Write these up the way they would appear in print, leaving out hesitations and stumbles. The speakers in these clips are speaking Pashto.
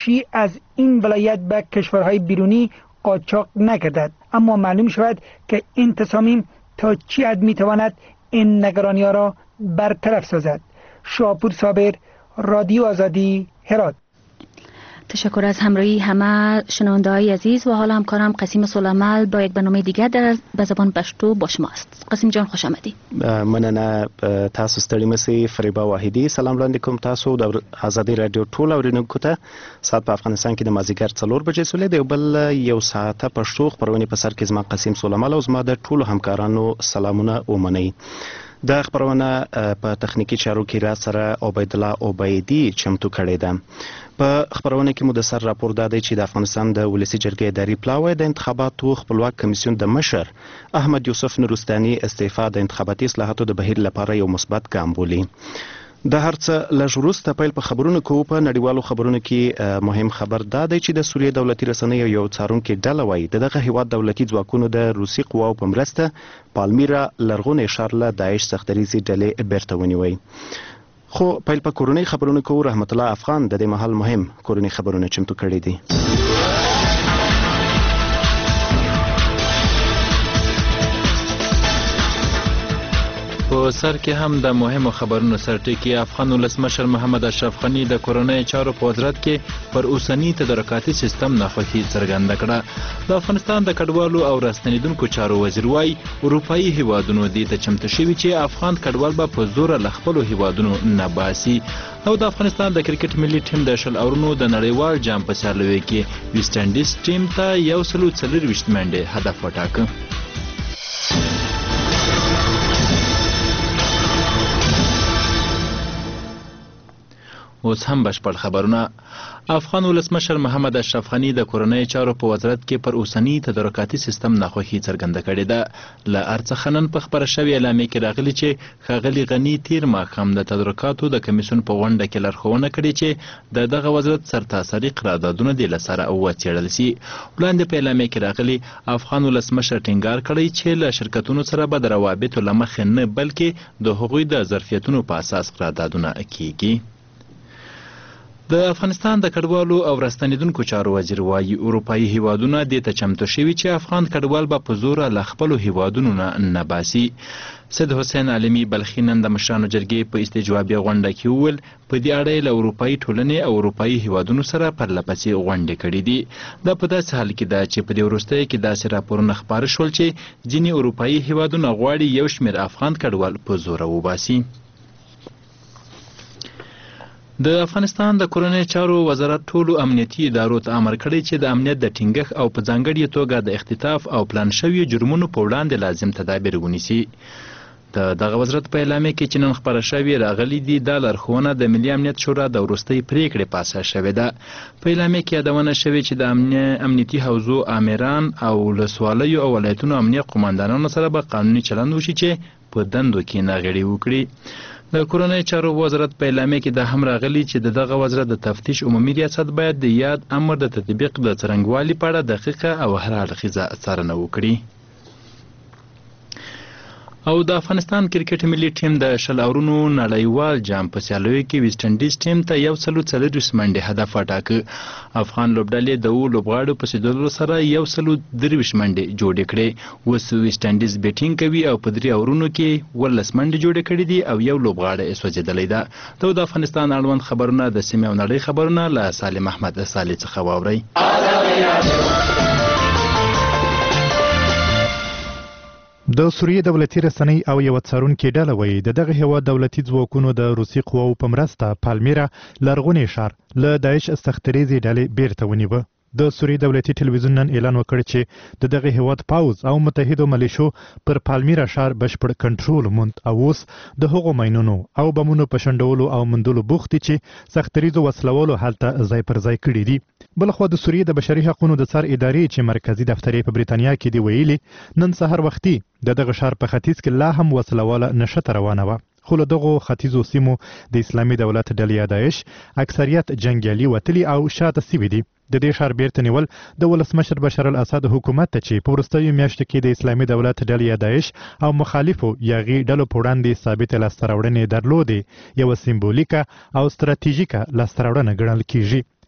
از این ولایت به کشورهای بیرونی قاچاق نگردد، اما معلوم شود که این تصامیم تا چی حد میتواند این نگرانی ها را برطرف سازد. شاپور صابر، رادیو آزادی، هرات. تشکر از همراهی همه شنونده‌های عزیز و حالا همکارم قاسم سلیمال با یک برنامه دیگر به زبان پښتو با شماست. قاسم جان خوش آمدی. مننه، تاسو ستړي مسئ. فریبا واحدی سلام وړاندې کوم تاسو د آزادي رادیو ټول اورینونکو ته. ساعت په افغانستان کې د مازیګر 4 بجې سولې دی، بل یو ساعته پښتو خبرونه په سر کې زما قاسم سلیمال او زما د ټولو همکارانو سلامونه ومنئ. د خبرونه په تخنیکی چارو کې را سره عبید الله عبیدی چمتو کړی ده. په خبرونه کې مو د سر راپور دادی چې د افغانستان د ولسی جرګې اداري پلاوی د انتخاباتو خپلواک کمیسیون د مشر احمد یوسف نورستاني استعفا د انتخاباتي اصلاحاتو د بهیر لپاره یو مثبت ګام بولي. د هرڅه لږ وروسته پیل په خبرونو کې په نړیوالو خبرونو کې مهم خبر دا دی چې د سوریې دولتي رسنیو یو څارونکي ډله وایي دغه هیواد دولتي ځواکونو د روسي قواو په مرسته پالمیرا لرغونی ښار له داعش سختریزي ډلې بیرته ونیوي. خو پیل په کورنۍ خبرونو کې رحمت الله افغان د دې مهال مهم کورنۍ خبرونه چمتو کړي دي. په سر کې هم د مهمو خبرونو سرټکی افغان ولسمشر محمد اشرف غنی د کورنۍ چارو په وزارت کې پر اوسنی تدارکاتي سیستم ناخوښي څرګنده کړه. د افغانستان د کډوالو او راستنیدونکو چارو وزیر وايي اروپایي هیوادونو دې ته چمتو شوي چې افغان کډوال به په زور له خپلو هیوادونو نه باسي. او د افغانستان د کرکټ ملي ټیم د شل اورونو د نړیوال جام په سیالیو کې ویسټ انډیز ټیم ته 140 منډې هدف وټاکه. اوس هم بشپړ خبرونه. افغان ولسمشر محمد اشرف غنی د کورنۍ چارو په وزارت کې پر اوسنی تدارکاتي سیستم ناخوښي څرګنده کړې ده. له ارڅخه نن په خبره شوې اعلامیه کې راغلي چې ښاغلي غنی تیر ماښام د تدارکاتو د کمیسیون په غونډه کې لارښوونه کړې چې د دغه وزارت سرتاسري قراردادونه د لسره وڅېړل شي. وړاندې په اعلامیه کې راغلي افغان ولسمشر ټینګار کړی چې له شرکتونو سره به د روابطو له مخې نه بلکې د هغوی د ظرفیتونو په اساس قراردادونه کیږي. د افغانستان د کډوالو او راستنیدونکو چارو وزیر وايي اروپایي هیوادونه دې ته چمتو شوي چې افغان کډوال به په زوره له خپلو هیوادونو نه باسي. سید حسین عالمي بلخي نن د مشرانو جرګې په استجوابي غونډه کې وویل په دې اړه له اروپایي ټولنې او اروپایي هیوادونو سره پرلپسې غونډې کړې دي. دا په داسې حال کې ده چې په دې وروستیو کې داسې راپورونه خپاره شول چې ځینې اروپایي هیوادونه غواړي یو شمېر افغان کډوال په زوره وباسي. د افغانستان د کورنۍ چارو وزارت ټولو امنیتي ادارو ته امر کړی چې د امنیت د ټینګښت او په ځانګړې توګه د اختطاف او پلان شوي جرمونو په وړاندې لازم تدابیر ونیسي. دغه وزارت په اعلامیه کې چې نن خپاره شوې راغلي دي دا لارښوونه د ملي امنیت شورا د وروستۍ پریکړې په اساس شوې ده. په اعلامیه کې یادونه شوې چې د امنیتي حوزو آمران او ولسوالیو او ولایتونو امنیت قوماندانانو سره به قانوني چلند وشي چې په دندو کې ناغېړي وکړي. د کورنۍ چارو وزارت په اعلامیه کې دا هم راغلي چې دغه وزارت د تفتیش عمومي ریاست باید د یاد امر د تطبیق د څرنګوالي په اړه دقیقه او هر اړخیزه څارنه وکړي. او د افغانستان کرکټ ملي ټیم د شل اورونو نړیوال جام په سیالیو کې ویسټ انډیز ټیم ته 140 منډې هدف وټاکه. افغان لوبډلې د لوبغاړو په سیدلو سره 130 منډې جوړې کړې. اوس ویسټ انډیز بیټینګ کوي او په 3 اورونو کې 18 منډې جوړې کړې دي او یو لوبغاړی سوځېدلی ده. د افغانستان اړوند خبرونه د سیمې او نړۍ خبرونه له سالم احمد صالح څخه واورئ. د سوریې دولتي رسنۍ او یو څارونکي ډله وایي دغه هیواد دولتي ځواکونو د روسي قواو په مرسته پالمیرا لرغونی ښار له داعش سختریزي ډلې بیرته ونیوه. د سوریې دولتي ټلویزیون نن اعلان وکړ چې دغه هیواد پاوز او متحدو ملیشو پر پالمیرا ښار بشپړ کنټرول موند او اوس د هغو ماینونو او بمونو په شنډولو او موندلو بوخت دي چې سختریزو وسلوالو هلته ځای پر ځای کړي دي. بلخوا د سوریې د بشري حقوقو د څار ادارې چې مرکزی دفتر په بریتانیا کې دی ویلي نن سحر وختي دغه ښار په ختیځ کې لا هم وسلواله نشته روانه وه. خو له دغو ختیځو سیمو د اسلامي دولت ډلې داعش اکثریت جنګیالي وتلي او شاته سوي دي. د دې ښار بیرته نیول د ولسمشر بشار الاسد حکومت ته چې په وروستیو میاشتو کې د اسلامي دولت ډلې داعش او مخالفو یاغي ډلو په وړاندې ثابت لاسته راوړنې درلودې یوه سمبولیکه او ستراتیژیکه لاسته راوړنه ګڼل کیږي.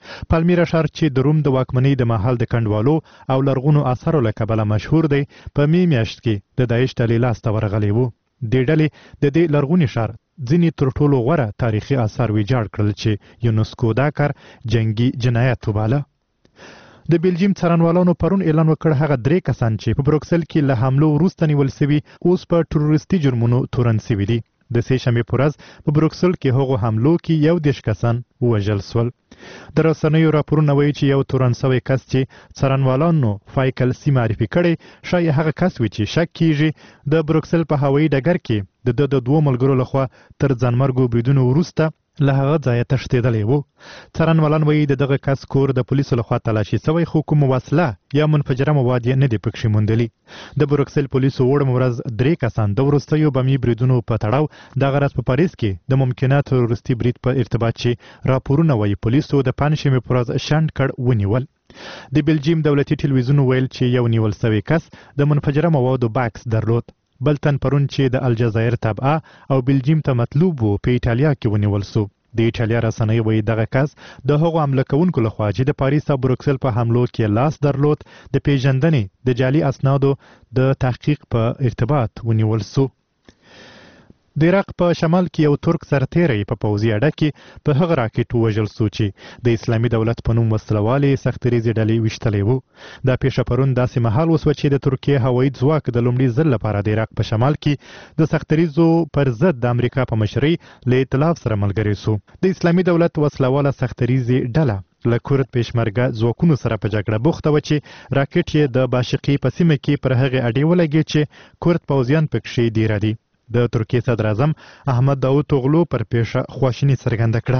پالمیرا ښار چې د روم د واکمنۍ د مهال د کنډوالو او لرغونو آثارو له کبله مشهور دی په می میاشت کې د داعش ډلې لاسته ورغلی و. دې ډلې د دې لرغوني ښار ځینې تر ټولو غوره تاریخي آثار ویجاړ کړل چې یونسکو دا کار جنگي جنایت وباله. د بلجیم څارنوالانو پرون اعلان وکړ هغه 3 کسان چې په بروکسل کې له حملو وروسته نیول سوي اوس په تروریستي جرمونو تورن سوي دي. د سې شنبې په ورځ په بروکسل کې هغو حملو کې 11 کسان ووژل سول. د رسنیو راپورونه وایي چې یو تورن سوی کس چې څارنوالانو فایکل سی معرفي کړی شاید هغه کس وي چې شک کیږي د بروکسل په هوایي ډګر کې د 2 ملګرو لخوا تر ځانمرګو بریدونو وروسته له هغه ځایه تښتېدلی و. څارنوالان وایي د دغه کس کور د پولیسو لخوا تلاشي سوی خو کوم وسله یا منفجره مواد یې نه دي پکښې موندلي. د بروکسل پولیسو وړم ورځ 3 کسان د وروستیو بمي بریدونو په تړاو دغه ورځ په پاریس کې د ممکنه تروریستي برید په ارتباط چې راپورونه وایي پولیسو د پنجشنبې په ورځ شنډ کړ ونیول. د بلجیم دولتي ټلویزیون ویل چې یو نیول سوی کس د منفجره موادو باکس درلود. بل تن پرون چې د الجزایر تبعه او بلجیم ته مطلوب و په ایټالیا کې ونیول سو. د ایټالیا رسنۍ وایي دغه کس د هغو حمله کوونکو لخوا چې د پاریس او بروکسل په حملو کې لاس درلود د پیژندنې د جعلي اسنادو د تحقیق په ارتباط ونیول سو. د عراق په شمال کې یو ترک سرتیری په پوځي اډه کې په هغه راکټ ووژل سو چې د اسلامي دولت په نوم وسلوالې سختریزې ډلې ویشتلی و. دا پیښه پرون داسې مهال وسوه چې د ترکیې هوایي ځواک د لومړي ځل لپاره د عراق په شمال کې د سختریزو پر ضد د امریکا په مشرۍ له ائتلاف سره ملګری سو. د اسلامي دولت وسلواله سختریزې ډله له کورد پېشمرګه ځواکونو سره په جګړه بوخته و چې راکټ یې د باشقي په سیمه کې پر هغې اډې ولګېد چې کورد پوځیان پکښې دیره دي. د ترکیې صدر اعظم احمد داوطوغلو پر پیښه خواشیني څرګنده کړه.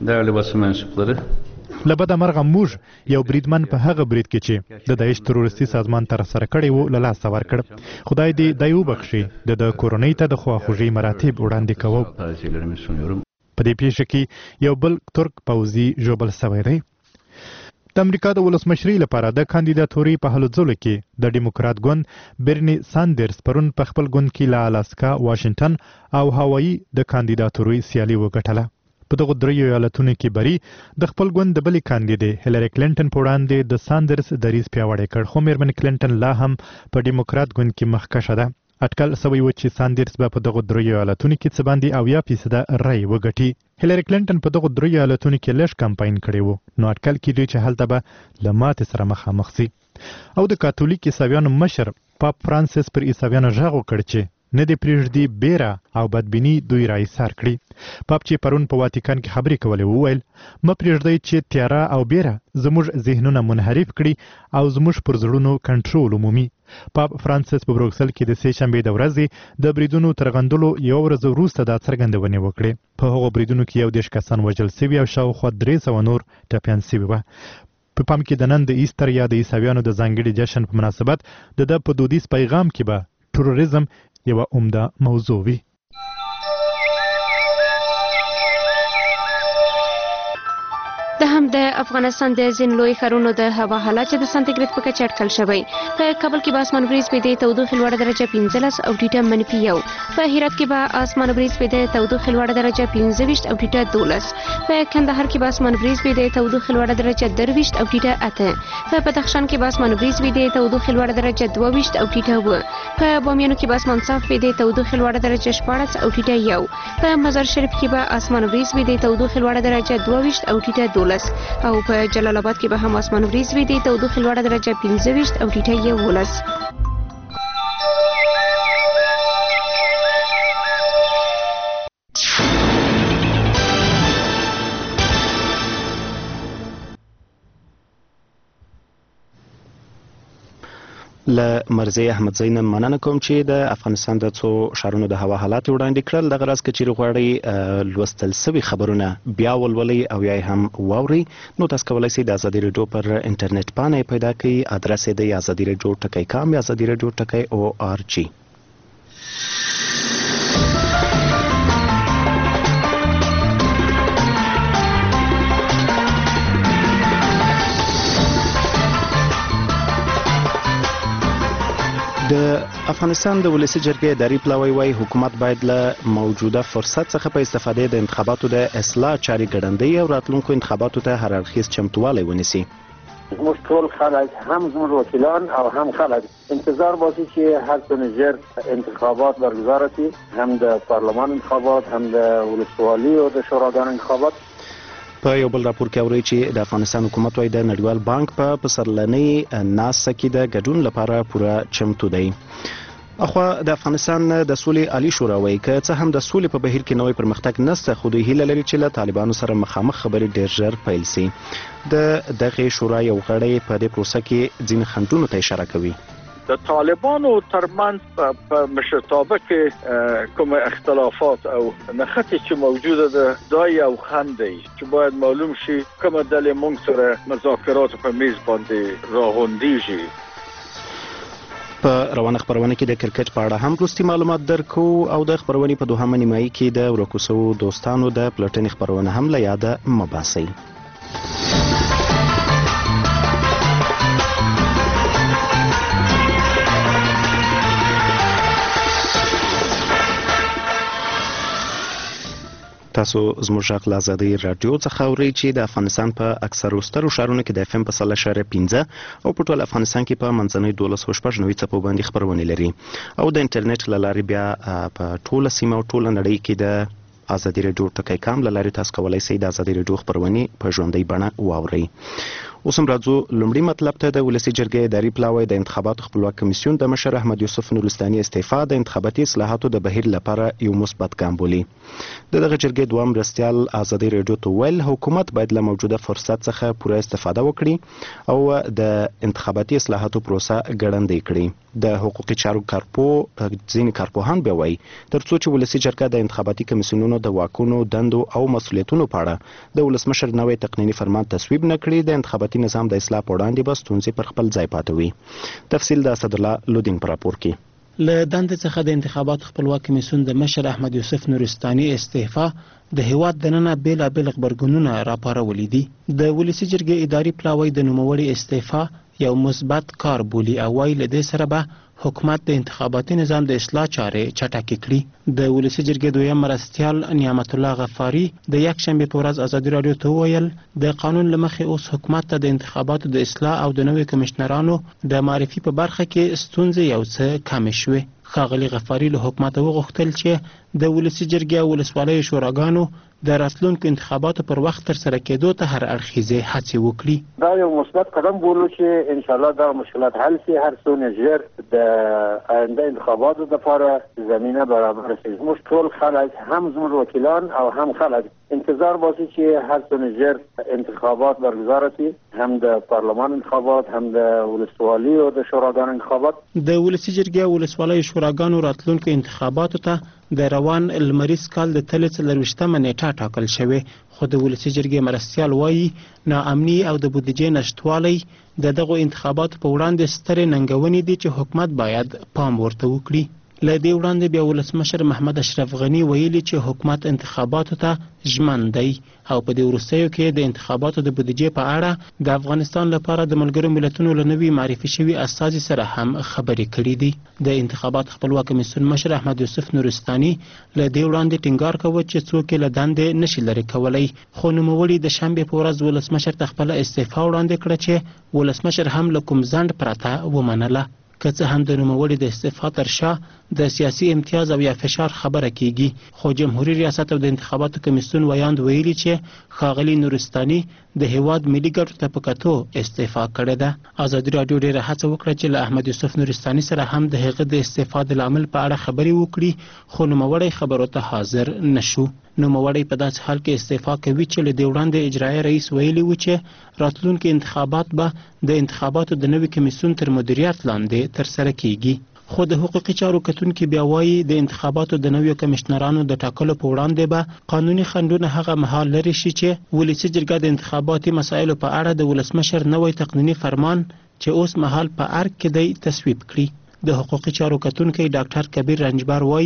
له بده مرغه موږ یو بریدمن په هغه برید کې چې د داعش تروریستي سازمان ترسره کړی و له لاسه ورکړ. خدای دې دی وبخښي. د کورنۍ ته د خواخوږۍ مراتب وړاندې کوو. په دې پیښه کې یو بل ترک پوځي ژوبل سوی دی. د امریکا د ولسمشرۍ لپاره د کاندیداتوري په هلو ځلو کې د ډیموکرات ګوند برني ساندرز پرون په خپل ګوند کې له الاسکا، واشنګټن او هاوایی د کاندیداتوري سیالي وګټله. په دغو 3 ایالتونو کې بری د خپل ګوند د بلې کاندیدې هیلری کلینټن په وړاندې د ساندرز دریځ پیاوړی کړ، خو میرمن کلینټن لا هم په ډیموکرات ګوند کې مخکشه ده. اټکل سوی و چې ساندرز به په دغو 3 ایالتونو کې څه باندې 80% رای وګټي. هیلری کلینټن په دغو 3 ایالتونو کې لږ کمپاین کړی و، نو اټکل کېږي چې هلته به له ماتې سره مخامخ شي. او د کاتولیک عیسویانو مشر پاپ فرانسیس پر عیسویانو غږ وکړ چې نه دی پرېږدي بیره او بدبیني دوی را ایثار کړي. پاپ چې پرون په واتیکان کې خبرې کولې وویل مه پرېږدئ چې تیاره او بیره زموږ ذهنونه منحرف کړي او زموږ پر زړونو کنټرول ومومي. پاپ فرانسیس په بروکسل کې د سې شنبې د ورځې د بریدونو تر غندلو یو ورځ وروسته دا څرګندونې وکړې. په هغو بریدونو کې 11 کسان وژل سوي او شاوخوا 300 نور ټپیان سوي وه. په پام کې د نن د ایستر یا د عیسویانو د ځانګړي جشن په مناسبت د ده په دودیز پیغام کې به تروریزم یوه عمده موضوع وي. د هم د افغانستان د ځینو لوی ښارونو د هوا حالات چې د سانتیګریډ په کچه اټکل شوی. په کابل کې به اسمان وریځ به د تودوخې لوړه درجه 15 او ټیټه -1. په هرات کې به اسمان وریځ به د تودوخې لوړه درجه 25 او ټیټه 12. په کندهار کې به اسمان وریځ به د تودوخې لوړه درجه 23 او ټیټه 8. په بدخشان کې به اسمان وریځ به د تودوخې لوړه درجه 22 او ټیټه 9. په بامیانو کې به اسمان صاف به د تودوخې لوړه درجه 14 او ټیټه 1. په مزار شریف کې به اسمان وریځ به د تودوخې لوړه درجه 22 او ټیټه 12. او په جلال آباد کې به هم اسمان وریځ وي د تودوخې لوړه درجه 25 او ټیټه 11. له مرزي احمد زینم مننه کوم چې د افغانستان د څو ښارونو د هوا حالات وړاندې کړل. دغه راز که چیرې غواړئ لوستل سوي خبرونه بیا ولولئ او یا هم واورئ نو تاسو کولی شئ د ازادي راډیو پر انټرنیټ پاڼه یې پیدا کړئ. ادرس یې دی azadiradio.com یا azadiradio.org. د د افغانستان د ولسی جرګې اداري پلاوی وايي حکومت باید له موجوده فرصت څخه په استفاده د انتخاباتو د اصلاح چاري ګړندۍ او راتلونکو انتخاباتو ته هر اړخیز چمتووالی ونیسي. زموږ ټول خلک هم زموږ وکیلان او هم خلک انتظار باسي چې هر څه ژر انتخابات برگزار شي، هم د پارلمان انتخابات هم د ولسوالۍ او د شوراګانو انتخابات. په یو بل راپور کې اوري چې د افغانستان حکومت وايي د نړیوال بانک په پسرلنۍ ناسه کې د ګډون لپاره پوره چمتو دی. اخوا د افغانستان د سولې عالی شورا وايي که څه هم د سولې په بهیر کې نوې پرمختګ نشته، خو دوی هیله لري چې له طالبانو سره مخامخ خبرې ډېر ژر پیل شي. دغه شورا یو غړی په دې پروسه کې ځینې خنډونو ته اشاره کوي. د طالبانو ترمنځ په مشرتابه کې کوم اختلافات او نښتې چې موجوده ده دا یو خنډ دی چې باید معلوم شي کومه ډلې موږ سره مذاکرات په میز باندې راغونډیږي. په روانه خبرونه کې د کرکټ په اړه هم وروستي معلومات درکو او د خبرونې په دوهمه نیمایي کې د ورکو شوو دوستانو د پلټنې خبرونه هم له یاده مه باسئ. تاسو زموږ غږ له آزادۍ راډیو څخه اورئ چې د افغانستان په اکثرو سترو ښارونو کې د FM په 100.15 او په ټول افغانستان کې په منځنۍ 12.90 څپو باندې خبرونه لري او د انټرنیټ له لارې بیا په ټوله سیمه او ټوله نړۍ کې د آزادۍ راډیو ټکی کام له لارې تاسو کولی شئ د آزادۍ راډیو خبرونې په ژوندۍ بڼه واورئ. اوس هم راځو لومړي مطلب ته. د ولسی جرګې اداري پلاوی د انتخاباتو خپلواک کمیسیون د مشر احمد یوسف نورستاني استعفا د انتخاباتي اصلاحاتو د بهیر لپاره یو مثبت ګام بولي. دغه جرګې دوه مرستیال آزادۍ راډیو ته ویل حکومت باید له موجوده فرصت څخه پوره استفاده وکړي او د انتخاباتي اصلاحاتو پروسه ګړندۍ کړي. د حقوقي چارو ځینې کارپوهان بیا وایي ترڅو چې ولسی جرګه د انتخاباتي کمیسیونونو د واکونو دندو او مسؤلیتونو په اړه د ولسمشر نوی تقنیني فرمان تصویب نه کړي د انتخاباتي نظام د اصلاح په وړاندې به ستونزې پر خپل ځای پاتې وي. تفصیل د اسدالله لودین په راپور کې. له دندې څخه د انتخاباتو خپلواک کمیسیون د مشر احمد یوسف نورستاني استعفا د هیواد دننه بیلابیل خبرګونونه راپارولي دي. د ولسی جرګې اداري پلاوی د نوموړي استعفا یو مثبت کار بولي او وايي له دې سره به حکومت د انتخاباتي نظام د اصلاح چارې چټکې کړي. د ولسی جرګې دویم مرستیال نعمت الله غفاری د یکشنبه په ورځ ازادي راډیو ته وویل د قانون له مخې اوس حکومت ته د انتخاباتو د اصلاح او د نوي کمشنرانو د معرفي په برخه کې ستونزې یو څه کمې شوې. ښاغلي غفاری له حکومت وغوښتل چې د ولسی جرګې او ولسوالۍ شوراګانو د راتلونکو انتخاباتو پر وخت تر سره کېدو ته هر اړخیزې هڅې وکړي. دا یو مثبت قدم بولو چې ان شاء الله دا مشکلات حل شي، هر څونه ژر د آینده انتخاباتو لپاره زمینه برابر شي. زموږ ټول خلک هم زموږ وکیلان او هم خلک انتظار باسي چې هر څونه ژر انتخابات برگزار شي، هم د پارلمان انتخابات هم د ولسوالۍ او د شوراګانو انتخابات. د ولسی جرګې او ولسوالۍ شوراګانو راتلونکو انتخاباتو ته د روان لمریز کال د 23 نیټه ټاکل شوې، خو د ولسی جرګې مرستیال وایي ناامني او د بودیجې نشټوالی د دغو انتخاباتو په وړاندې سترې ننګونې دي چې حکومت باید پام ورته وکړي. له دې وړاندې بیا ولسمشر محمد اشرف غني ویلي چې حکومت انتخاباتو ته ژمن دی او په دې وروستیو کې د انتخاباتو د بودیجې په اړه د افغانستان لپاره د ملګرو ملتونو له نوي معرفي شوي استازي سره هم خبرې کړې دي. د انتخابات خپلواک کمیسیون مشر احمد یوسف نورستاني له دې وړاندې ټینګار کوي چې څوک له دندې نشي لرې کولی، خو نوموړي د شنبې په ورځ ولسمشر ته خپله استعفا وړاندې کړه چې ولسمشر هم له کوم ځنډ پرته ومنله. که څه هم د نوموړي د استعفا تر شا د سیاسي امتیاز او یا فشار خبره کیږي، خو جمهوریت ریاست او د انتخاباتو کمیسیون ویاند ویلي چې ښاغلي نورستاني د هیواد ملي ګټو ته په کتو استعفا کړې ده. ازادي راډیو ډېره هڅه وکړه چې له احمد یوسف نورستاني سره هم د هغه د استعفا د لامل په اړه خبرې وکړي، خو نوموړی خبرو ته حاضر نشو. نوموړی په داسې حال کې استعفا کوي چې له دې وړاندې اجرایي رئیس ویلي و چې راتلونکي انتخابات به د انتخاباتو د نوي کمیسیون تر مدیریت لاندې ترسره کیږي. خو د حقوقي چارو کتونکي بیا وایي د انتخاباتو د نویو کمشنرانو د ټاکلو په وړاندې به قانوني خنډونه هغه مهال لرې شي چې ولسي جرګه د انتخاباتي مسایلو په اړه د ولسمشر نوی تقنیني فرمان چې اوس مهال په ارګ کې دی تصویب کړي. د حقوقي چارو کتونکي ډاکټر کبیر رنجبر وایي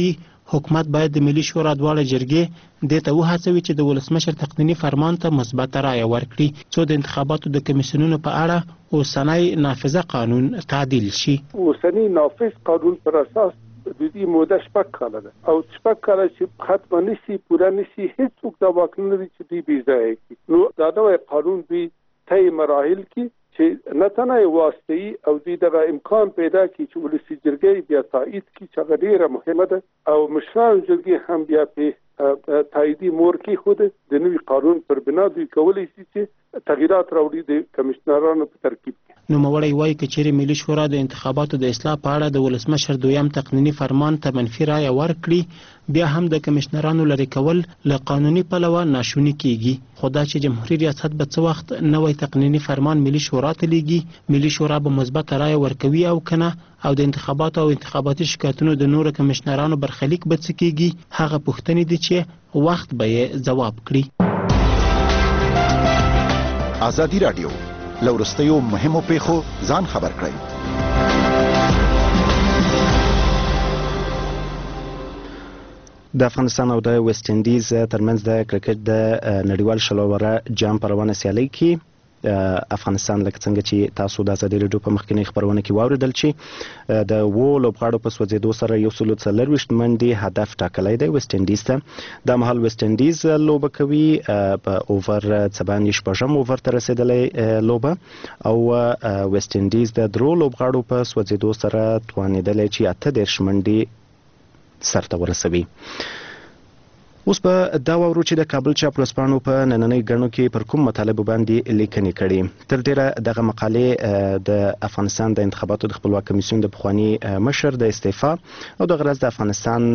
حکومت باید د ملي شورا دواړه جرګې دې ته وهڅوي چې د ولسمشر تقنیني فرمان ته مثبته رایه ورکړي څو د انتخاباتو د کمیسیونونو په اړه اوسنی نافذه قانون تعدیل شي. اوسنی نافذ قانون پر اساس د دې موده 6 کاله ده او 6 کاله چې ختمه نشي پوره نشي هیڅوک دا واک نه لري چې دې بې ځایه کړي. نو دا نوی قانون دوی طی مراحل کې چې نه تنه واسطي او دې دغه امکان پیدا کړي چې ولسي جرګې بیا تایید کړي چې هغه ډیره مهمه ده او مشران جرګې هم بیا په تاییدي مور کې خود د نوي قانون پر بنا دوی کولی شي چې تغییرات راوړي د کمشنرانو په ترکیب کې. نوموړی وایي که چیرې ملي شورا د انتخاباتو د اصلاح په اړه د ولسمشر دویم تقنیني فرمان ته منفي رایه ورکړي بیا هم د کمشنرانو لرې کول له قانوني پلوه ناشوني کیږي. خو دا چې جمهوریت ریاست به څه وخت نوی تقنیني فرمان ملي شورا ته لیږي ملي شورا به مثبته رایه ورکوي او کنه او د انتخاباتو او انتخاباتي شکایتونو د نورو کمشنرانو برخلیک به څه کیږي هغه پوښتنې دي چې وخت به یې ځواب کړي. ازادي رادیو لورستیو مهمو پیښو ځان خبر کړئ. د افغانستان او د ویسټ انډیز ترمنځ د کرکټ د نړیوال شلوره جام په روانه سیالۍ کې افغانستان لکه څنګه چې تاسو د ازادي رادیو په مخکنی خبرونه کې واوریدل چې د لوبغاړو په سوځېدو سره 140 منډې هدف ټاکلی دی ویسټ انډیز ته. دا مهال ویسټ انډیز لوبه کوي په اوور 7 اوور ته رسیدلې لوبه او ویسټ انډیز د درو لوبغاړو په سوځېدو سره توانیدلی چې 8 منډې سرته ورسوي. اوس په دا واورو چې د کابل چاپ ورځپاڼو په نننۍ ګڼو کې پر کوم مطالبو باندې لیکنې کړي. تر ډیره دغه مقالې د افغانستان د انتخاباتو د خپلواک کمیسیون د پخوانی مشر د استعفا او د غرض د افغانستان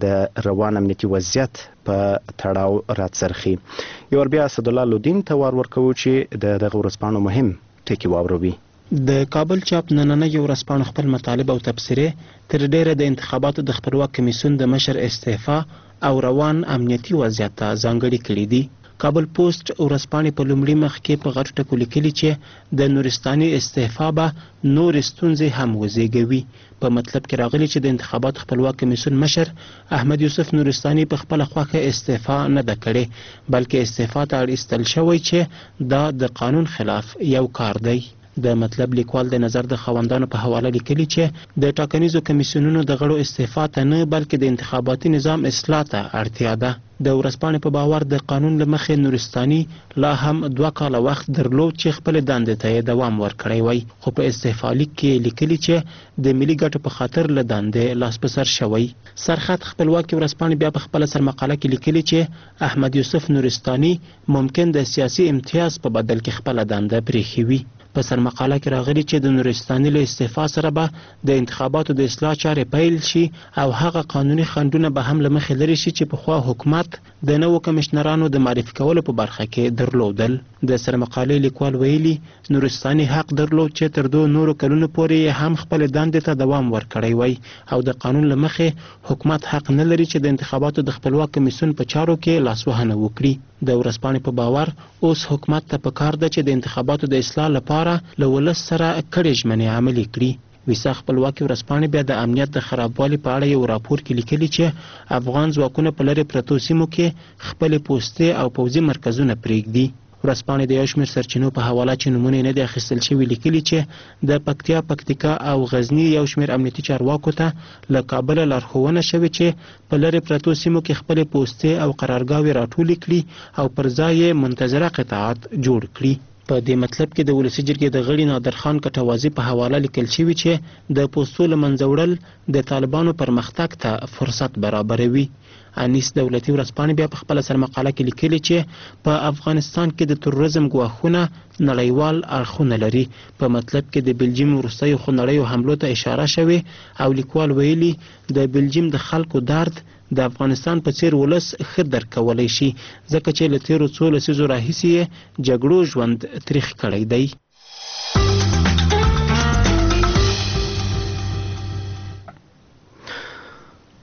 د روان امنیتي وضعیت په تړاو راڅرخي. یو بیا اسدالله لودین ته ورکوو چې دغه ورځپاڼو مهم ټکي واوروي. د کابل چاپ نننۍ ورځپاڼو خپل مطالب او تبصرې تر ډیره د انتخاباتو د خپلواک کمیسیون د مشر استعفا او روان امنیتي وضعیت ته ځانګړي کړي دي. کابل پوسټ ورځپاڼې په لومړي مخ کې په غټو ټکو لیکلي چې د نورستاني استعفا به نورې ستونزې هم وزېږوي. په مطلب کې راغلي چې د انتخاباتو خپلواک کمیسیون مشر احمد یوسف نورستاني په خپله خوښه استعفا نه ده کړې بلکې استعفا ته اړ ایستل شوی چې دا د قانون خلاف یو کار دی. د مطلب لیکوال د نظر د خاوندانو په حواله لیکلي چې د ټاکنیزو کمیسیونونو د غړو استعفا ته نه بلکې د انتخاباتي نظام اصلاح ته اړتیا ده. د ورځپاڼې په باور د قانون له مخې نورستاني لا هم 2 کاله وخت درلود چې خپل دندې ته دوام ورکړی وای خو په استعفا لیک کې لیکلي چې د ملي ګټو په خاطر له دندې لاس په سر شوی. سرخط خپلواکي ورځپاڼې بیا په خپل سرمقاله کې لیکلي چې احمد یوسف نورستاني ممکن د سیاسي امتیاز په بدل کې خپل دنده پریښي وي. په سرمقاله کې راغلي چې د نورستاني له استعفا سره به د انتخاباتو د اصلاح چارې پیل شي او هغه قانوني خنډونه به هم له مخې لرې شي چې پخوا حکومت د نوو کمشنرانو د معرفي کولو په برخه کې درلودل. د سرمقالې لیکوال ویلي نورستاني حق درلود چې تر 2 نورو کلونو پورې هم خپل دندې ته دوام ورکړی وای او د قانون له مخې حکومت حق نه لري چې د انتخاباتو د خپلواک کمیسیون په چارو کې لاسوهنه وکړي. د ورځپاڼې په باور اوس حکومت ته پکار ده چې د انتخاباتو د اصلاح لپاره له ولس سره کړې ژمنې عملي کړي. ویسا خپلواکي ورځپاڼې بیا د امنیت د خرابوالي په اړه یو راپور کې لیکلي چې افغان ځواکونه په لرې پرتو سیمو کې خپلې پوستې او پوځي مرکزونه پرېږدي. ورځپاڼې د یو شمېر سرچینو په حواله چې نومونه نه دي اخیستل شوي لیکلي چې د پکتیا، پکتیکا او غزني یو شمېر امنیتي چارواکو ته له کابله لارښوونه شوې چې په لرې پرتو سیمو کې خپلې پوستې او قرارګاوې راټولې کړي او پر ځای یې منتظره قطاعات جوړ کړي. په دې مطلب کې د ولسي جرګې د غړي نادر خان کټوازي په حواله لیکل شوي چې د پوستو له منځه وړل د طالبانو پرمختګ ته فرصت برابروي. انیس دولتي ورځپاڼې بیا په خپله سرمقاله کې لیکلي چې په افغانستان کې د تروریزم ګواښونه نړیوال اړخونه لري. په مطلب کې د بلجیم وروستیو خونړیو حملو ته اشاره شوې او لیکوال ویلي د بلجیم د خلکو درد د افغانستان په څیر ولس ښه درک کولی شي ځکه چې له تیرو 2 لسیزو راهیسې یې جګړو ژوند تریخ کړی دی.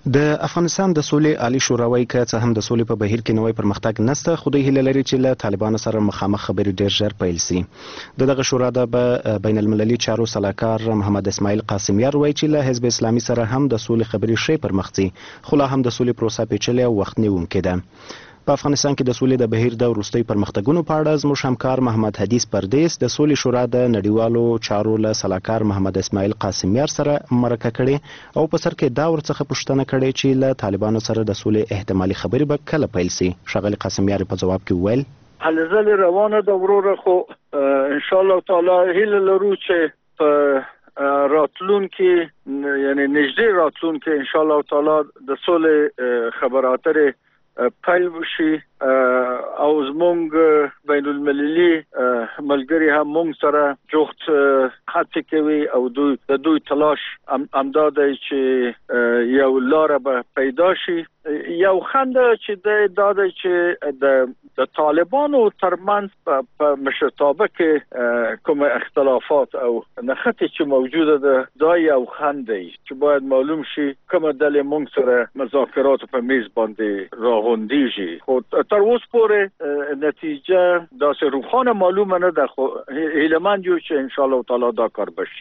د افغانستان د سولې عالی شورا وايي که څه هم د سولې په بهیر کې نوې پرمختګ نشته، خو دوی هیله لري چې له طالبانو سره مخامخ خبرې ډېر ژر پیل شي. دغه شورا د بین المللي چارو سلاکار محمد اسماعیل قاسمیار وايي چې له حزب اسلامي سره هم د سولې خبرې ښې پرمخ ځي، خو لا هم د سولې پروسه پیچلې او وخت نیونکې ده. په افغانستان کې د سولې د بهیر د وروستي پرمختګونو په اړه زموږ همکار محمد حدیث پردیس د سولې شورا د نړیوالو چارو له سلاکار محمد اسماعیل قاسمیار سره مرکه کړې او په سر کې دا ورڅخه پوښتنه کړې چې له طالبانو سره د سولې احتمالي خبرې به کله پیل شي. ښاغلي قاسمیار په جواب کې وویل هلې ځلې روانه ده وروره، خو ان شاء الله تعالی هیله لرو چې په راتلونکي یعنی نږدې راتلونکي ان شاء الله تعالی د سولې خبرې اترې پیل وشي او زمونږ بین المللي ملګري هم مونږ سره جوخت هڅه کوي او دوی تلاش امدا دی چې یو لاره به پیدا شي. یو خنده چې دا دی چې د طالبانو ترمنځ په مشرتابه کې کوم اختلافات او نښتې چې موجوده ده دا یو خنده چې باید معلوم شي کومه ډلې مونږ سره مذاکرات په میز باندې راغونډیږي. خو تر اوسه پورې نتیجه داسې روښانه معلومه نه ده، خو هیلهمند یو چې ان شاء الله تعالی دا کار بشي.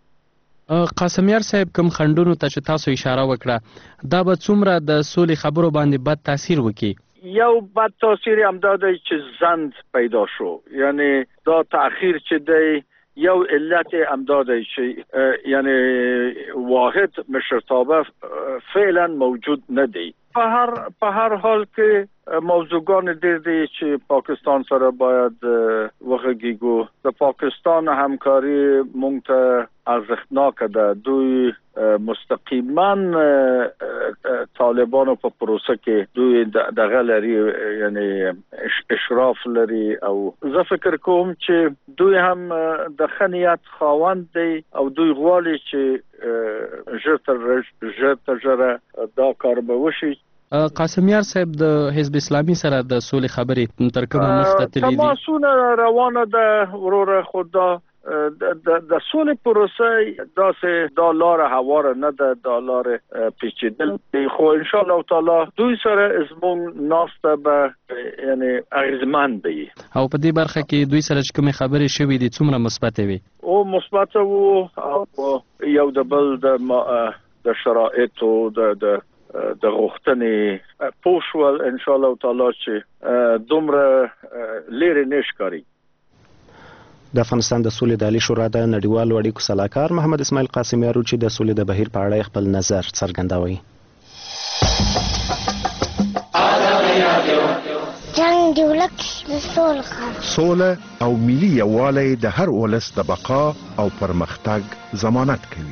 قاسمیار صاحب کوم خندونو ته چې تاسو اشاره وکړه دا به څومره د سولې خبرو باندې بد تاثیر وکړي؟ یو بد تاثیر هم دا دی چې زند پیدا شو، یعنی دا تأخیر چې دی یو علت هم دا دی چې یعنی واحد مشرتابه فعلا موجود نه دی. په هر حال کې موضوعګان ډېر دي چې پاکستان سره باید وغږیږو. د پاکستان همکاري مونږ ته ارزښتناکه ده. دوی مستقیما طالبانو په پروسه کې دوی دغه لري، یعنی اشراف لري او زه فکر کوم چې دوی هم د خنیت خاوند دی او دوی غواړي چې ژر تر ژره دا کار به وشي. قاسمیار صاحب د حزب اسلامي سره د سولې خبرې تر کومه مخته تللي دي؟ تماسونه روانه ده وروره، خو دا د سولې پروسه داسې دا لاره هواره نه ده، دا لاره پیچیدل دی، خو ان شاء الله تعالی دوی سره زموږ ناسته به یعنی اغیزمند دی. او په دې برخه کې دوی سره چې کومې خبرې شوې دي څومره مثبت وي؟ او مثبت وو او یو د بل د شرایطو د غوښتنې پوښول ان شاء الله تعالی چې دومره لري نشکاري. د افغانستان د سولې د عالی شورا د نړیوالو اړیکو سلاکار محمد اسماعیل قاسمیار چې د سولې د بهیر په اړه خپل نظر څرګندوي. جنگ دی ولک سوله او ملي یووالی د هر ولس د بقا او پرمختګ ضمانت کوي.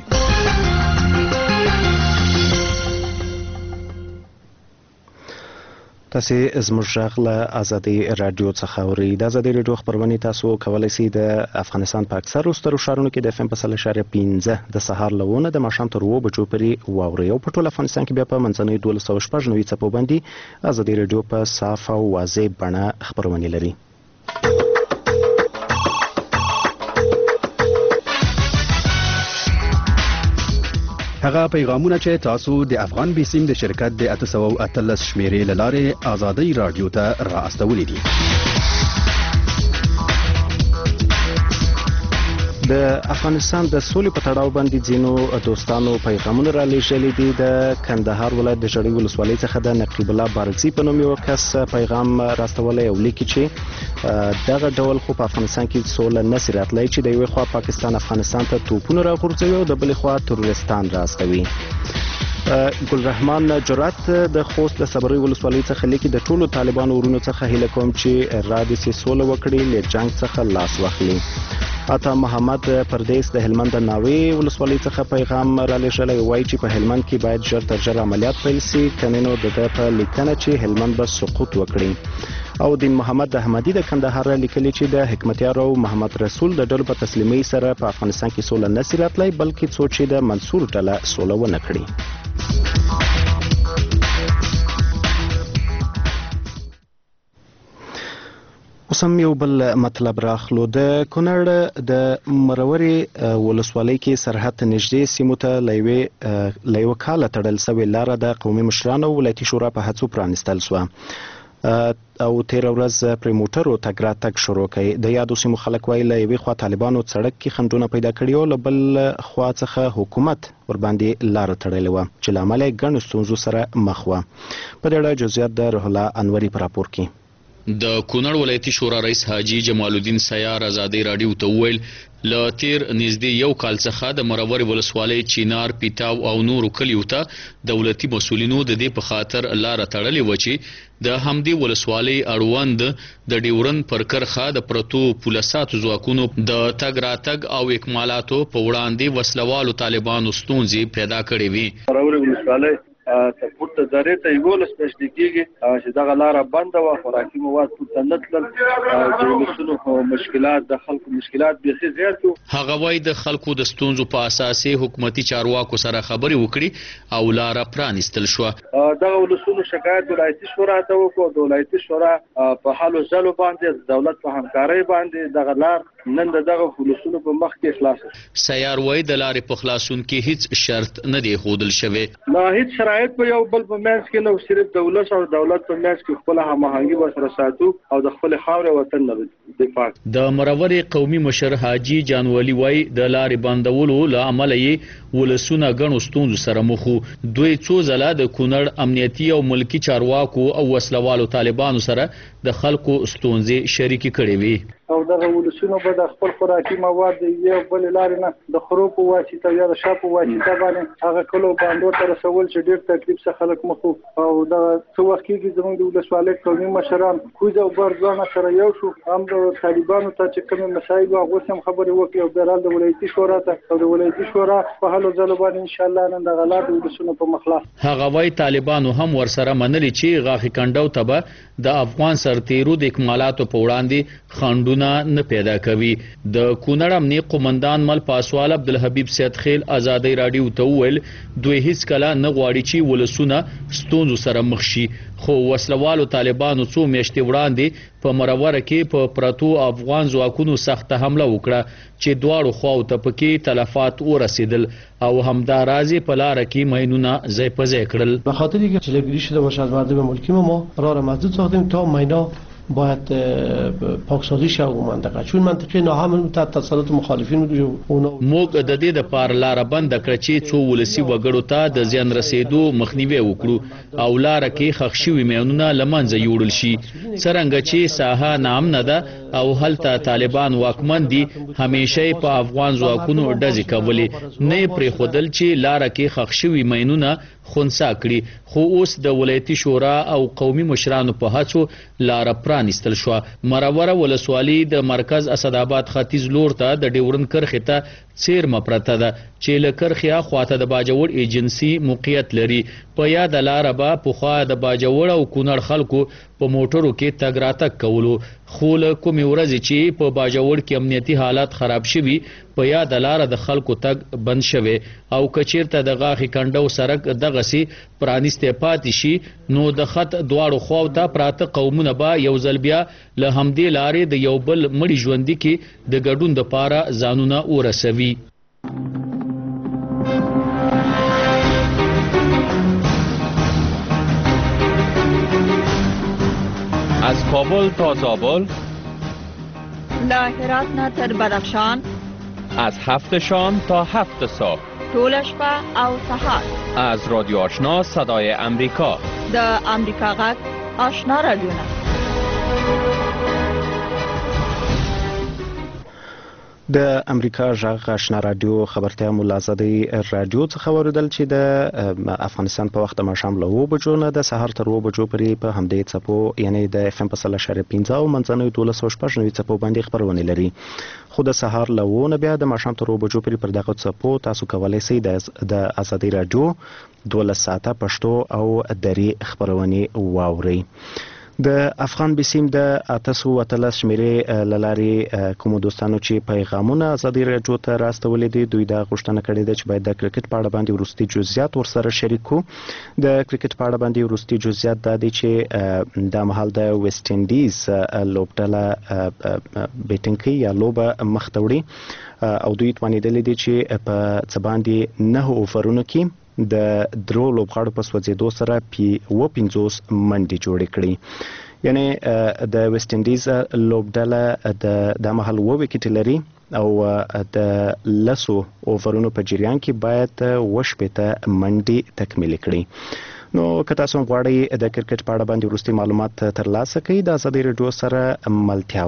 تاسو زموږ غږ له ازادي رادیو څخه اورئ. د ازادي رادیو خبرونه تاسو کولای شئ د افغانستان په اکثرو سترو ښارونو کې د FM په 1.15 د سهار لونه د ماښام تر 2 بجو پورې واورئ او په ټول افغانستان کې بیا په منځنۍ 1290 څپو باندې ازادي رادیو په صاف او واضح بڼه خبرونه لري. هغه پیغامونه چې تاسو د افغان بیسیم د شرکت د 813 شمیرې لاره آزادۍ رادیو ته را استولې دي. د افغانستان د سولې په تړاو باندې ځینو دوستانو پیغامونه را لېږلي دي. د کندهار ولایت د ژړۍ ولسوالۍ څخه د نقیب الله بارکزي په نوم یو کس پیغام راستولی او لیکي چې دغه ډول خو په افغانستان کې سوله نسي راتلی چې د یوې خوا پاکستان افغانستان ته توپونه راغورځوي او د بلې خوا تروریستان راستوي. ګلرحمان جرات د خوست د صبري ولسوالۍ څخه لیکي د ټولو طالبانو ورونو څخه هیله کوم چې را دې سي سوله وکړي، له جنگ څخه لاس واخلي. عطا محمد پردیس د هلمند د ناوې ولسوالۍ څخه پیغام را لېږلی، وایي چې په هلمند کې باید ژر تر ژره عملیات پیل سي، کنې نو د ده په لیکنه چې هلمند به سقوط وکړي. او دین محمد احمدي د کندهار لیکلي چې د حکمتیار او محمد رسول د ډلو په تسلیمۍ سره په افغانستان کې سوله نسي راتلی، بلکې څو چې د منصور ډله سوله ونه کړي. اوس هم یو بل مطلب راخلو. د کونړ د مرورې ولسوالۍ کې سرحد نږدې سیمو ته له یوه کاله تړل سوې لاره د قومي مشرانو او ولایتي شورا په هڅو پرانیستل سوه او تېره ورځ پرې موټرو تګ راتګ شروع کړي. د یادو سیمو خلک وایي له یوې خوا طالبانو سړک کې خنډونه پیدا کړي او له بل خوا څخه حکومت ورباندې لاره تړلې وه چې له امله یې ګڼو ستونزو سره مخ وه. په دې اړه جزئیات د روح الله انوري په راپور کې. د کونړ ولایتي شورا رئیس حاجی جمال الدین سیار ازادي راډیو ته وویل له تیر نږدې یو کال څخه د مرورې ولسوالۍ چینار، پیتاو او نورو کلیو ته دولتي مسولینو د دې په خاطر لاره تړلې وه چې د همدې ولسوالۍ اړوند د ډیورن پر کرښه د پرتو پولیساتو ځواکونو د تګ راتګ او اکمالاتو په وړاندې وسلوالو طالبانو ستونزې پیدا کړې وي. مرورې ولسوالۍ سپورت ته درې ته 11 سپیشل کېږي چې دغه لاره بنده وه، خوراکي مواد پورته نه تلل، د ولسونو مشکلات د خلکو مشکلات بیخي زیات وو. هغه وایي د خلکو د ستونزو په اساس حکومتي چارواکو سره خبرې وکړي او لاره پرانیستل شوه. دغه ولسونو شکایت ولایتي شورا ته وکړو. د ولایتي شورا په حل و ځلو باندې د دولت په همکارۍ باندې دغه لار نن دغه ولسونو په مخ کې خلاص شو. سیار وایي د لارې په خلاصون کې هیڅ شرط نه دی ښودل شوی. نه هیڅ شرایط په یو بل په منځ کې نه، صرف د ولس او دولت په منځ کې خپل هماهنګي ورسره ساتو او د خپل خاورې وطن نه دفاع. د مرورې قومي مشر حاجی جانوالي وایي د لارې بندولو له امله یې ولسونه ګڼو ستونزو سره مخ وو. دوی څو ځله د کونړ امنیتي او ملکي چارواکو او وسلوالو طالبانو سره د خلکو ستونزې شریکې کړې وي. او دغه ولسونو به د خپل خوراکي مواد د یو بل لارې نه د خرو په واسطه یا د شا په واسطه باندې هغه کلو باندې ته رسول چې ډېر تکلیف څخه خلک مخ او دغه څو وخت کېږي زموږ د ولسوالۍ قومي مشران کوز او برځوانه سره یو شو، هم د طالبانو ته چې کومې مسایل هغه هم خبرې وکړي او بهرحال د ولایتي شورا ته او د ولایتي شورا په حل و ځلو باندې ان شاء الله نن دغه لار د ولسونو په مخلاص. هغه وایي طالبانو هم ورسره منلي چې غاښي کنډو ته به د افغان سرتیرو د اکمالاتو په وړاندې خنډونه نه پیدا کوي. د کونړ امنیه قومندان مل پاسوال عبدالحبیب سید خیل ازادي راډیو ته وویل دوی هیڅ کله نه غواړي چې ولسونه ستونزو سره مخ شي، خو وسلوالو طالبانو څو میاشتې وړاندې په مروره کې په پرتو افغان ځواکونو سخته حمله وکړه چې دواړو خواو ته پکې تلفات ورسېدل او همداراز په لاره کې ماینونه ځای په ځای کړل. به خاطر اینکه جلوگیری شده باشه از مردم ملکی ما راه را مسدود ساختیم تا ماینا باید پاکسازی شه و منطقه، چون منطقه ناهم تحت تسلط مخالفین موږ د دې د پار لار بند کړ چې څو ولسی وګړو ته د زیان رسیدو مخنیوي وکړو او لار کې خښ شوي میونونه لمنځه یوړل شي. څرنګه چې ساحه نامنه ده او هلته طالبان واکمن دي، همیشه په افغان ځواکونو ډزې کولې، نه پرې خودل چې لار کې خښ شوي میونونه خونسا کړي. خو اوس د ولایتي شورا او قومي مشرانو په هڅو لار پرانیستل شو. مروره ولسوالي د مرکز اسداباد ختیځ لور ته د ډیورن کرښې ته څیرمه پرته ده چې له کرښې خواته د باجوړ ایجنسي موقعیت لري. په یاد لاره به پخوا د باجوړ او کونړ خلکو په موټرو کې تګ راتګ کولو، خو له کومې ورځې چې په باجوړ کې امنیتي حالات خراب شوي په یاد لاره د خلکو تګ بند شوی او کچیرته د غاښي کنډو سړک دغسې پرانیستی پاتې شي نو د خط دواړو خواو ته پراته قومونه به یو ځل بیا له همدې لارې د یو بل مړي ژوندي کې د ګډون دپاره ځانونه ورسوي. از کابل تا زابل، له هرات نه تر بدخشان، از 7 شام تا 7 صبح، طول شپه او سحر، از رادیو آشنا صدای امریکا، د امریکا غږ آشنا رادیو. د امریکا غږ آشنا رادیو خبرتیا مو له ازادۍ رادیو څخه واورېدل چې د افغانستان په وخت د ماښام له 7 بجو نه د سهار تر 7 بجو پورې په همدې څپو یعنی د FM په 100.5 او منځنیو 1290 څپو باندې خپرونې لري. خو د سهار له 7 نه بیا د ماښام تر 7 بجو پورې پر دغه څپو تاسو کولی شئ د ازادۍ رادیو 12 ساعته پښتو او دري خپرونې واورئ. د افغان بسیم د 813 شمیرې للارې کوم دوستانو چې پیغامونه ازادي راډیو ته راستولې دي دوی دا غوښتنه کړې ده چې باید د کرکټ په اړه باندې وروستي جزئیات ورسره شریک کړو. د کرکټ په اړه باندې وروستي جزئیات دا دي چې د مهال د ویسټ انډیز لوبډله بیټینګ کوي یا لوبه مخ ته وړي او دوی توانیدلې دي چې په څه باندې 9 اوورونو کې د درو لوبغاړو په سوځېدو سره 50 منډې جوړې کړې. یعنی د ویسټ انډیز لوبډله د مهال 2 وکټې لري او د 10 اوورونو په جریان کې باید 18 منډې تکمیل کړي. نو که تاسو غواړئ د کرکټ په اړه باندې وروستي معلومات ترلاسه کړئ د ازادي راډیو سره ملتیا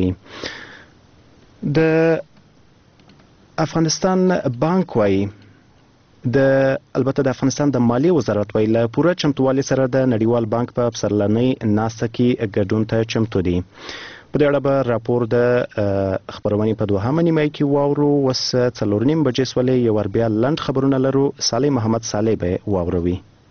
وکړئ. د افغانستان بانک وايي البته د افغانستان د مالیې وزارت ویل له پوره چمتووالي سره د نړیوال بانک په پسرلنۍ ناسته کې ګډون ته چمتو دي. په دې اړه به راپور د خبرونې په دوهمه نیمایي کې واورو. اوس 4:30 بجې سولې یو ور بیا لنډ خبرونه لرو. صالح محمد صالح به واوروي.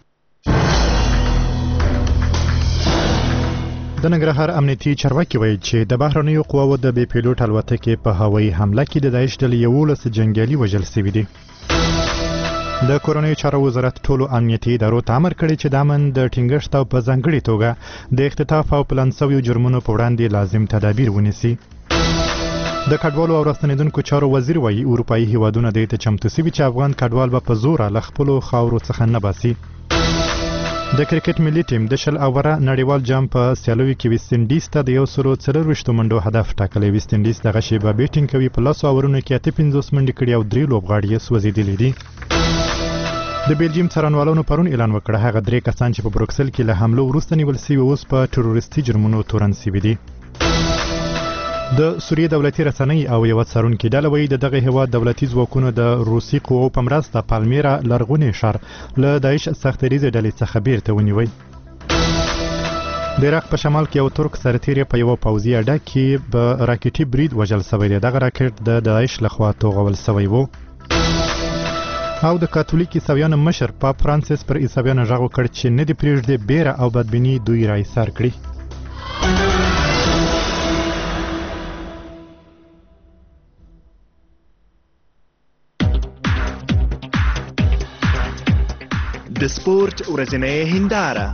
د ننګرهار امنیتي چارواکي وایي چې د بهرنیو قواوو د بې پیلوټ الوتکې په هوایي حمله کې د داعش ډلې 11 جنګیالي وژل شوي دي. د کورنیو چارو وزارت ټولو امنیتي ادارو ته امر کړی چې د امن د ټینګښت او په ځانګړې توګه د اختطاف او پلان شویو جرمونو په وړاندې لازم تدابیر ونیسي. د کډوالو او راستنیدونکو چارو وزیر وایي اروپایي هیوادونه دې ته چمتو شوي چې افغان کډوال به په زوره له خپلو خاورو څخه نه باسي. د کرکټ ملي ټیم د 10 اوره نړیوال جام په سیالیو کې ویسټ انډیز ته د 140 منډو هدف ټاکلی. ویسټ انډیز دغه شیبه بیټینګ کوي په 10 اورونو کې 58 منډې کړي او 3 لوبغاړي یې سوځېدلي دي. د بیلجیم څارنوالانو پرون اعلان وکړ هغه 3 کسان چې په بروکسل کې له حملو وروسته نیول شوي اوس په تروریستي جرمونو تورن شوي دي. د سوریې دولتي رسنۍ او یو څارونکي ډله وایي دغه هیواد دولتي ځواکونو د روسي قواو په مرسته پالمیرا لرغونی ښار له داعش سختریزې ډلې څخه بیرته ونیوی. د عراق په شمال کې یو ترک سرتیری په یو پوځي اډه کې په راکټي برید وژل شوی دی. دغه راکټ د داعش لخوا توغول شوی و. او د کاتولیک عیسویانو مشر پاپ فرانسیس پر عیسویانو غږ وکړ چې نه دې پرېږدي بیره او بدبیني دوی را ایثار کړي. د سپورت ورځنۍ هنداره.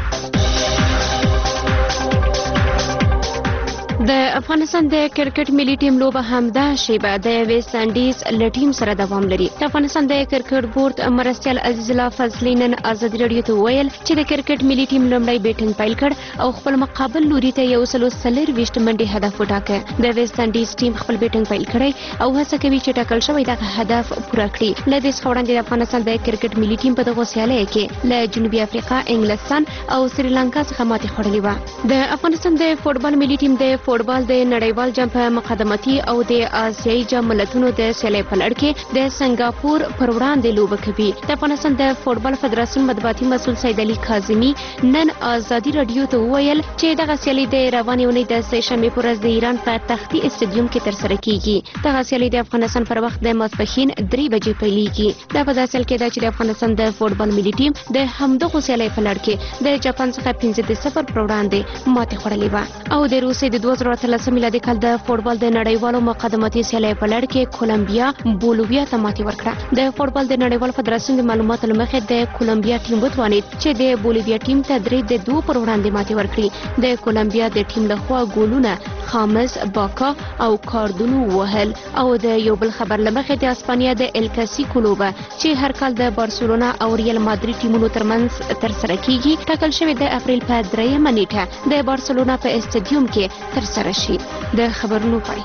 د افغانستان د کرکټ ملي ټیم لوبه همدا شیبه د ویسټ انډیز له ټیم سره دوام لري. د افغانستان د کرکټ بورډ مرستیال عزیز الله فضلي نن ازادي راډیو ته ویل چې د کرکټ ملي ټیم لومړی بیټینګ پیل کړ او خپل مقابل لوري ته 140 منډې هدف وټاکه. د ویسټ انډیز ټیم خپل بیټینګ پیل کړی او هڅه کوي چې ټاکل شوی دغه هدف پوره کړي. له دې څخه وړاندې د افغانستان د کرکټ ملي ټیم په دغه سیالۍ کې له جنوبي افریقا، انګلستان او سریلانکا څخه ماتې خوړلې وه. د افغانستان د فوټبال ملي ټیم د فوټبال د نړیوال جام په مقدمتي او د آسیایي جام ملتونو د سیالۍ په لړ کې د سنگاپور پر وړاندې لوبه کوي. د افغانستان د فوټبال فدراسیون مطبوعاتي مسؤل سید علي کاظمي نن ازادي راډیو ته وویل چې دغه سیالۍ د روانې اونۍ د سه‌شنبې په ورځ د ایران په تختي اسټاډیوم کې ترسره کیږي. دغه سیالۍ د افغانستان پر وخت د ماسپښین 3 بجې پیلېږي. دا په داسې حال کې ده چې د افغانستان د فوټبال ملي ټیم د همدغو سیالۍ په لړ کې د جاپان څخه 5-0 پر وړاندې ماتې خوړلې وه او د روسیې د 2013 میلادي کال د فوټبال د نړیوالو مقدماتي سیالۍ په لړ کې کولمبیا بولیویا ته ماتې ورکړه. د فوټبال د نړیوال فدراسیون د معلوماتو له مخې د کولمبیا ټیم وتوانید چې د بولیویا ټیم ته 3-2 پر وړاندې ماتې ورکړي. د کولمبیا د ټیم لخوا ګولونه خامس، باکا او کاردونو وهل. او د یو بل خبر له مخې د اسپانیا د ال کلاسیکو لوبه چې هر کال د بارسلونا او ریال مادرید ټیمونو ترمنځ ترسره کیږي ټاکل شوې د اپریل په 3 نیټه د بارسلونا په اسټاډیوم کې ترسره شي. د خبرونو پای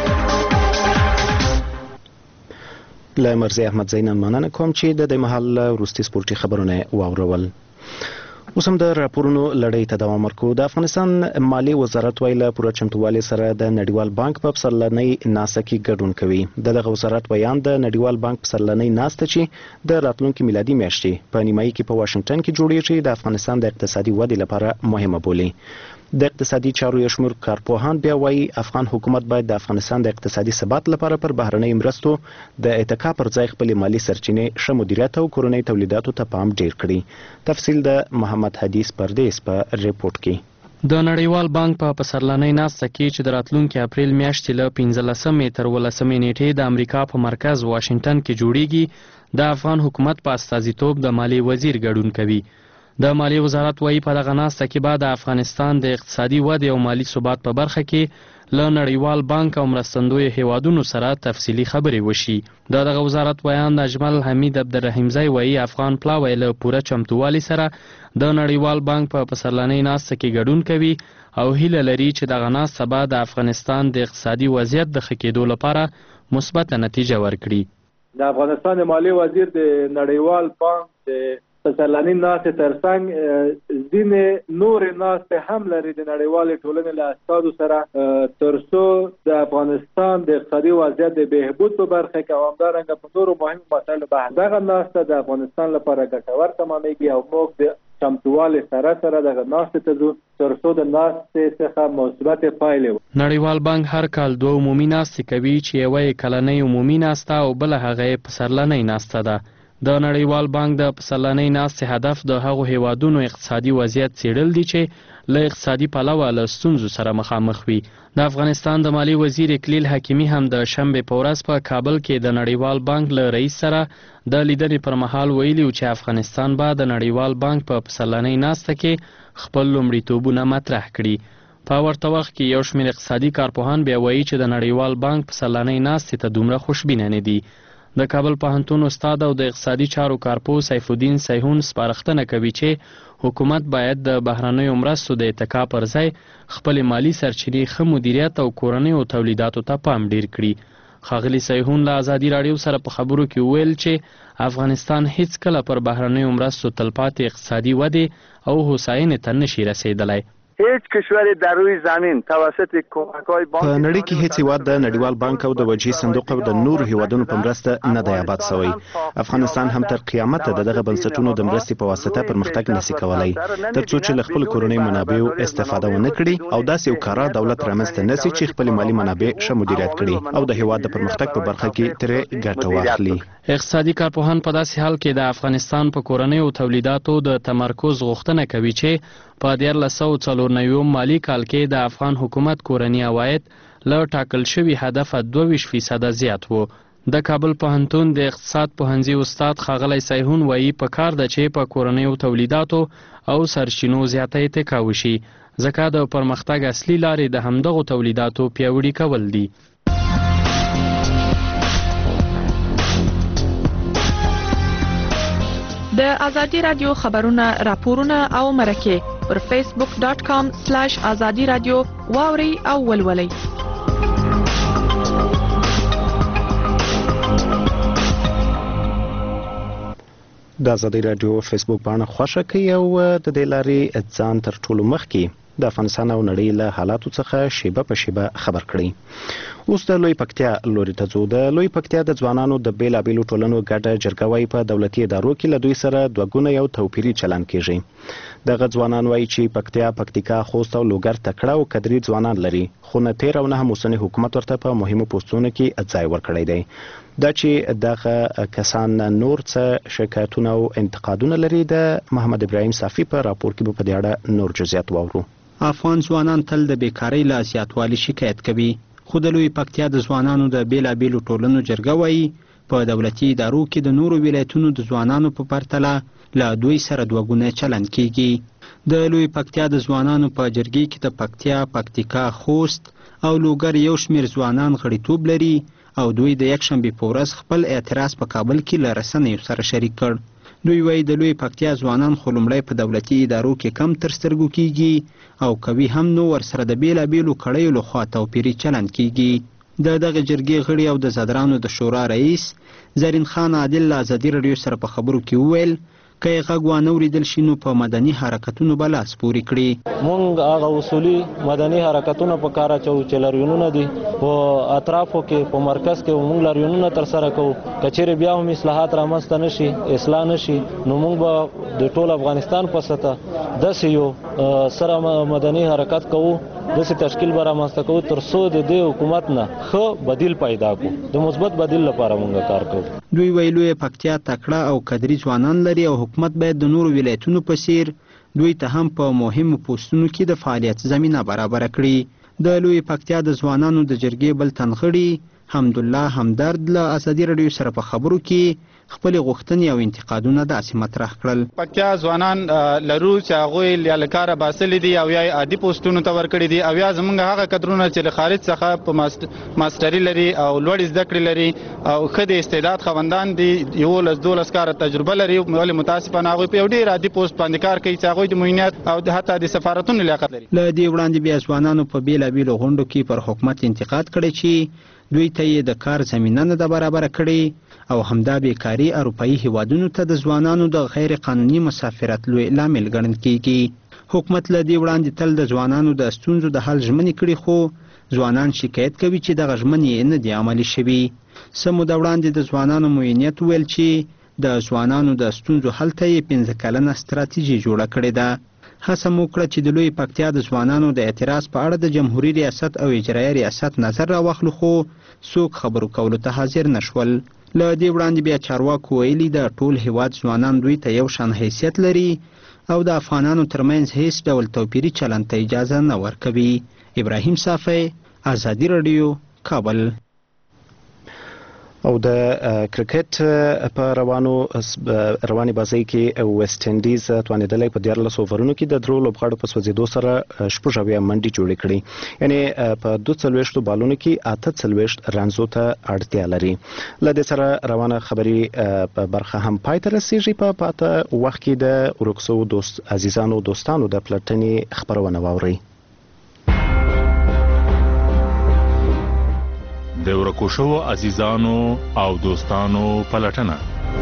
له مرزي احمد زینن مننه کوم چې د محل وروستي سپورتي خبرونه واورول. اوس هم د راپورونو لړۍ ته دوام ورکوو. د افغانستان مالی وزارت ویل پوره چمتووالي سره د نړیوال بانک په پسرلنۍ ناسته کې ګډون کوي. دغه وزارت بیان د نړیوال بانک پسرلنۍ ناسته چې د راتلونکي میلادي میاشتې په نیمایي کې په واشنگټن کې جوړیږي د افغانستان د اقتصادي ودې لپاره مهمه بولي. د اقتصادي چارو یو شمېر کارپوهان بیا وایي افغان حکومت باید د افغانستان د اقتصادي ثبات لپاره پر بهرنۍ مرستو د اتکا پر ځای خپل مالی سرچینې ښه مدیریت او کورنۍ تولیداتو ته پام ډیر کړي. تفصیل د محمد حدیث پردیس په ریپورت کې. د نړیوال بانک په پسرلنۍ ناسته کې چې د راتلونکي اپریل میاشتې له 15 تر 18 نیټې د امریکا په مرکز واشنگټن کې جوړیږي، د افغان حکومت په استازیتوب د مالیې وزیر ګډون کوي. د مالیې وزارت وایي په دغه ناسته کې به د افغانستان د اقتصادي ودې او مالی ثبات په برخه کې له نړیوال بانک او مرستندویو هیوادونو سره تفصیلي خبرې وشي. د دغه وزارت ویان اجمل حمید عبدالرحیمزی وایي افغان پلاوی له پوره چمتووالي سره د نړیوال بانک په پسرلنۍ ناسته کې ګډون کوي او هیله لري چې دغه ناسته به د افغانستان د اقتصادي وضعیت د ښه کېدو لپاره مثبته نتیجه ورکړي. د افغانستان د مالیې وزیر د نړیوال بانک د پسرلنۍ ناستې ترڅنګ ځینې نورې ناستې هم لري د نړیوالې ټولنې له استازو سره تر څو د افغانستان د اقتصادي وضعیت د بهبود په برخه کې او همدارنګه په نورو مهمو مسایلو بحث. دغه ناسته د افغانستان لپاره ګټور تمامېږي او موږ د چمتووالي سره دغه ناستې ته ځو تر څو د ناستې څخه مثبتې پایلې. نړیوال بانک هر کال 2 عمومي ناستې کوي چې یوه یې کلنۍ عمومي ناسته او بله هغه یې پسرلنۍ ناسته ده. د نړیوال بانک د پسرلنۍ ناستې هدف د هغو هیوادونو اقتصادي وضعیت څیړل دي چې له اقتصادي پلوه له ستونزو سره مخامخ وي. د افغانستان د مالی وزیر اکلیل حکیمي هم د شنبې په ورځ په کابل کې د نړیوال بانک له رئیس سره د لیدنې پر مهال ویلي و چې افغانستان به د نړیوال بانک په پسرلنۍ ناسته کې خپل لومړیتوبونه مطرح کړي. په ورته وخت کې یو شمېر اقتصادي کارپوهان بیا وایي چې د نړیوال بانک پسرلنۍ ناستې ته دومره خوشبینه نه دي. د کابل پوهنتون استاد او د اقتصادي چارو کارپوه سیف الدین سیحون سپارښتنه کوي چې حکومت باید د بهرنیو مرستو د اتکا پر ځای خپل مالی سرچینې ښه مدیریت او کورنیو تولیداتو ته پام ډیر کړي. ښاغلي سیحون له ازادي راډیو سره په خبرو کې وویل چې افغانستان هیڅ کله پر بهرنیو مرستو تلپاتې اقتصادي ودې او هوساینې ته نشي رسیدلی. هیچ کشوری در روی زمین توسط کمک‌های بانک په نړۍ کې هیڅ هیواد د نړیوال بانک او د وجهي صندوق او د نورو هیوادونو په مرسته نه دی آباد شوی. افغانستان هم تر قیامته دغه بنسټونو د مرستې په واسطه پرمختګ نشي کولای ترڅو چې له خپل کورنۍ منابعو استفاده ونه کړي او داسې یو کارا دولت رامنځته نشي چې خپل مالی منابع ښه مدیریت کړي او د هیواد د پرمختګ په برخه کې ترې ګټه واخلي. اقتصادي کارپوهان په داسې حال کې د افغانستان په کورنیو تولیداتو د تمرکز غوښتنه کوي چې په 1494 مالی کال کې د افغان حکومت کورنی عواید له ټاکل شوي هدف 22% زیات وو. د کابل پوهنتون د اقتصاد پوهنځي استاد ښاغلی سیحون وایي په کار ده چې په کورنیو تولیداتو او سرچینو زیاته اتکا وشي ځکه د پرمختګ اصلي لارې د همدغو تولیداتو پیاوړي کول دي. د ازادي رادیو خبرونه راپورونه او مرکه پر facebook.com/azadi radio واوري او ولولي. د ازادي رادیو فیسبوک باندې خوښه کوي او د دې لارې ځان تر ټولو مخکې د افغانستان او نړۍ له حالاتو څخه شیبه په شیبه خبر کړي. اوس د لوی پکتیا لوري ته ځو. د لوی پکتیا د ځوانانو د بیلابیلو ټولنو ګډه جرګه وایي په دولتي ادارو کې له دوی سره دوه ګونه یو توپیري چلند کیږي. دغه ځوانان وایي چې پکتیا، پکتیکا، خوست او لوګر تکړه او قدري ځوانان لري خو نه تیر او نه هم اوسنی حکومت ورته په مهمو پوسټونو کې ځای ورکړی دی. دا چې دغه کسان نور څه شکایتونه او انتقادونه لري د محمد ابراهیم صافي په راپور کې په دې اړه نور جزئیات واورو. افغان ځوانان تل د بیکارۍ له زیاتوالي شکایت کوي خو د لوی پکتیا د ځوانانو د بیلابیلو ټولنو جرګه وایي په دولتي ادارو کې د نورو ولایتونو د ځوانانو په پرتله له دوی سره دوه ګونه چلند کیږي. د لوی پکتیا د ځوانانو په جرګې کې د پکتیا، پکتیکا، خوست او لوګر یو شمېر ځوانان غړیتوب لري او دوی د یکشنبې په ورځ خپل اعتراض په کابل کې له رسنیو سره شریک کړ. دوی وایي د لوی پکتیا ځوانان خو لومړی په دولتي ادارو کې کم تر سترګو کیږي او کوي هم نو ورسره د بیلابیلو کړیو لخوا توپیري چلند کیږي. د دغه جرګې غړي او د زدرانو د شورا رئیس زرین خان عادل له ازادي راډیو سره په خبرو کې وویل که یې غږ وانه اورېدل شي نو په مدني حرکتونو به لاس پورې کړي. مونږ هغه اصولي مدني حرکتونه په کار اچوو چې لاریونونه دي په اطرافو کې په مرکز کې مونږ لاریونونه ترسره کوو. که چیرې بیا هم اصلاحات رامنځته نشي، اصلاح نشي، نو مونږ به د ټول افغانستان په سطح داسې یو سره مدني حرکت کوو، داسې تشکیل به رامنځته کوو تر څو د دې حکومت نه ښه بدیل پیدا کړو، د مثبت بدیل لپاره مونږ کار کوو. دوی ویلو پکتیا تکړه او قدري ځوانان لري او حکومت باید د نورو ولایتونو په څیر دوی ته هم په مهمو پوسټونو کې د فعالیت زمینه برابره کړي. د لوی پکتیا د ځوانانو د جرګې بل تنغړي حمدالله همدرد له ازادي راډیو سره په خبرو کې خپل غوښتنې او انتقادونه داسې مطرح کړل. پکتیا ځوانان لرو چې هغوی یا له کاره باسلي دي او یا عادي پوسټونو ته ورکړي دي او یا زموږ هغه کدرونه چې له خارج څخه په ماسټري لري او لوړې زده کړې لري او ښه د استعداد خاوندان دي 11-12 کاله تجربه لري ولې متاسفانه هغوی په یو ډېر عادي پوسټ باندې کار کوي چې هغوی د معاینات او حتی د سفارتونو لیاقت لري. له دې وړاندې بیا ځوانانو په بېلابېلو غونډو کې پر حکومت انتقاد کړی چې دوی ته یې د کار زمینه نه ده برابره کړې او همدا بیکاري اروپایي هیوادونو ته د ځوانانو د غیر قانوني مسافرت لوی لامل ګڼل کیږي. حکومت له دې وړاندې تل د ځوانانو د ستونزو د حل ژمنې کړي خو ځوانان شکایت کوي چې دغه ژمنې نه دي عملي شوي. څه موده وړاندې د ځوانانو معینیت ویل چې د ځوانانو د ستونزو حل ته یې 15 کلنه ستراتیژي جوړه کړې ده. هڅه مو وکړه چې د لوی پکتیا د ځوانانو د اعتراض په اړه د جمهوریت ریاست او اجرایي ریاست نظر راواخلو خو څوک خبرو کولو ته حاضر نشول. له دې وړاندې بیا چارواکو ویلي د ټول هیواد ځوانان دوی ته یو شان حیثیت لري او د افغانانو ترمنځ هیڅ ډول توپیري چلند ته اجازه نه ورکوي. ابراهیم صافی، ازادي راډیو، کابل. او د کرکټ په رواني بازۍ کې ویسټ انډیز توانیدلی په 14 اوورونو کې د درو لوبغاړو په سوځېدو سره 6 منډې جوړې کړې، یعنی په 42 بالونو کې 48 رنزو ته اړتیا لري. له دې سره روانه خبري په برخه هم پای ته رسیږي. په پاته وخت کې د ورکسو عزیزانو دوستانو د پلټنې خبرونه واورئ. د ورکو شوو عزیزانو او دوستانو پلټنه.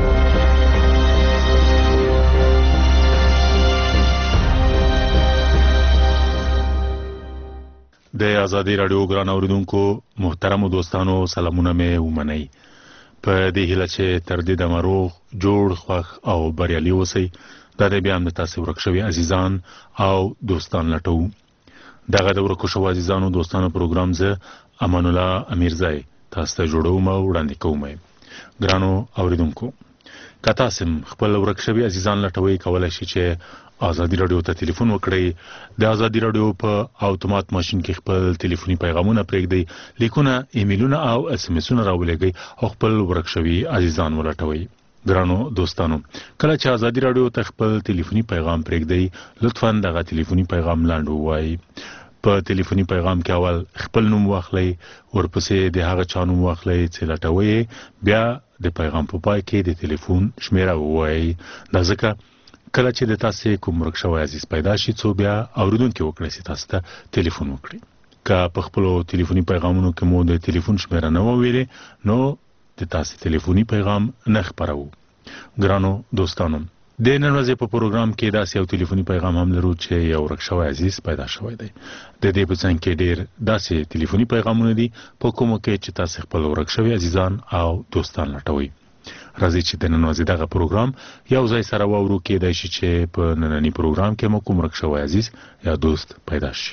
د ازادي راډیو ګران اوریدونکو محترمو دوستانو سلامونه مې ومنئ. په دې هیله چې تر دې دمه روغ جوړ خوښ او بریالي اوسئ. دا دی بیا هم د تاسې ورک شوي عزیزان او دوستان لټوو. دغه د ورکو شوو عزیزانو دوستانو پروګرام زه امان الله امیرزای تاسو ته جوړوم او وړاندې کوم. ګرانو اوریدونکو که تاسو خپل ورک شوي عزیزان لټوي کولای شئ چې ازادي راډیو ته ټلیفون وکړئ. د ازادي راډیو په اتومات ماشين کې خپل ټلیفوني پیغامونه پرېږدئ، لیکونه، ایمیلونه او اس ام اسونه راولېږئ او خپل ورک شوي عزیزان ولټوئ. ګرانو دوستانو کله چې ازادي راډیو ته خپل ټلیفوني پیغام پرېږدئ لطفاً دغه ټلیفوني پیغام لاندې ووایئ. په ټلیفوني پیغام کې اول خپل نوم واخلئ، ورپسې د هغه چا نوم واخلئ چې لټوئ، بیا د پیغام په پای کې د ټلیفون شمیره ووایئ. دا ځکه کله چې د تاسې کوم ورک شوی عزیز پیدا شي څو بیا اوریدونکي وکړئ چې تاسو ته ټلیفون وکړي. که په خپلو ټلیفوني پیغامونو کې مو د ټلیفون شمیره نه وویلې نو د تاسې ټلیفوني پیغام نه خپروو. ګرانو دوستانو د نن ورځې په پروګرام کې داسې یو ټلیفوني پیغام هم لرو چې یو ورک شوی عزیز پیدا شوی دی. د دې په څنګ کې ډېر داسې ټلیفوني پیغامونه دي په کومو کې چې تاسو خپل ورک شوی عزیزان او دوستان لټوئ. راځئ چې د نن ورځې دغه پروګرام یو ځای سره واورو. کېدای شي چې په ننني پروګرام کې مو کوم ورک شوی عزیز یا دوست پیدا شي.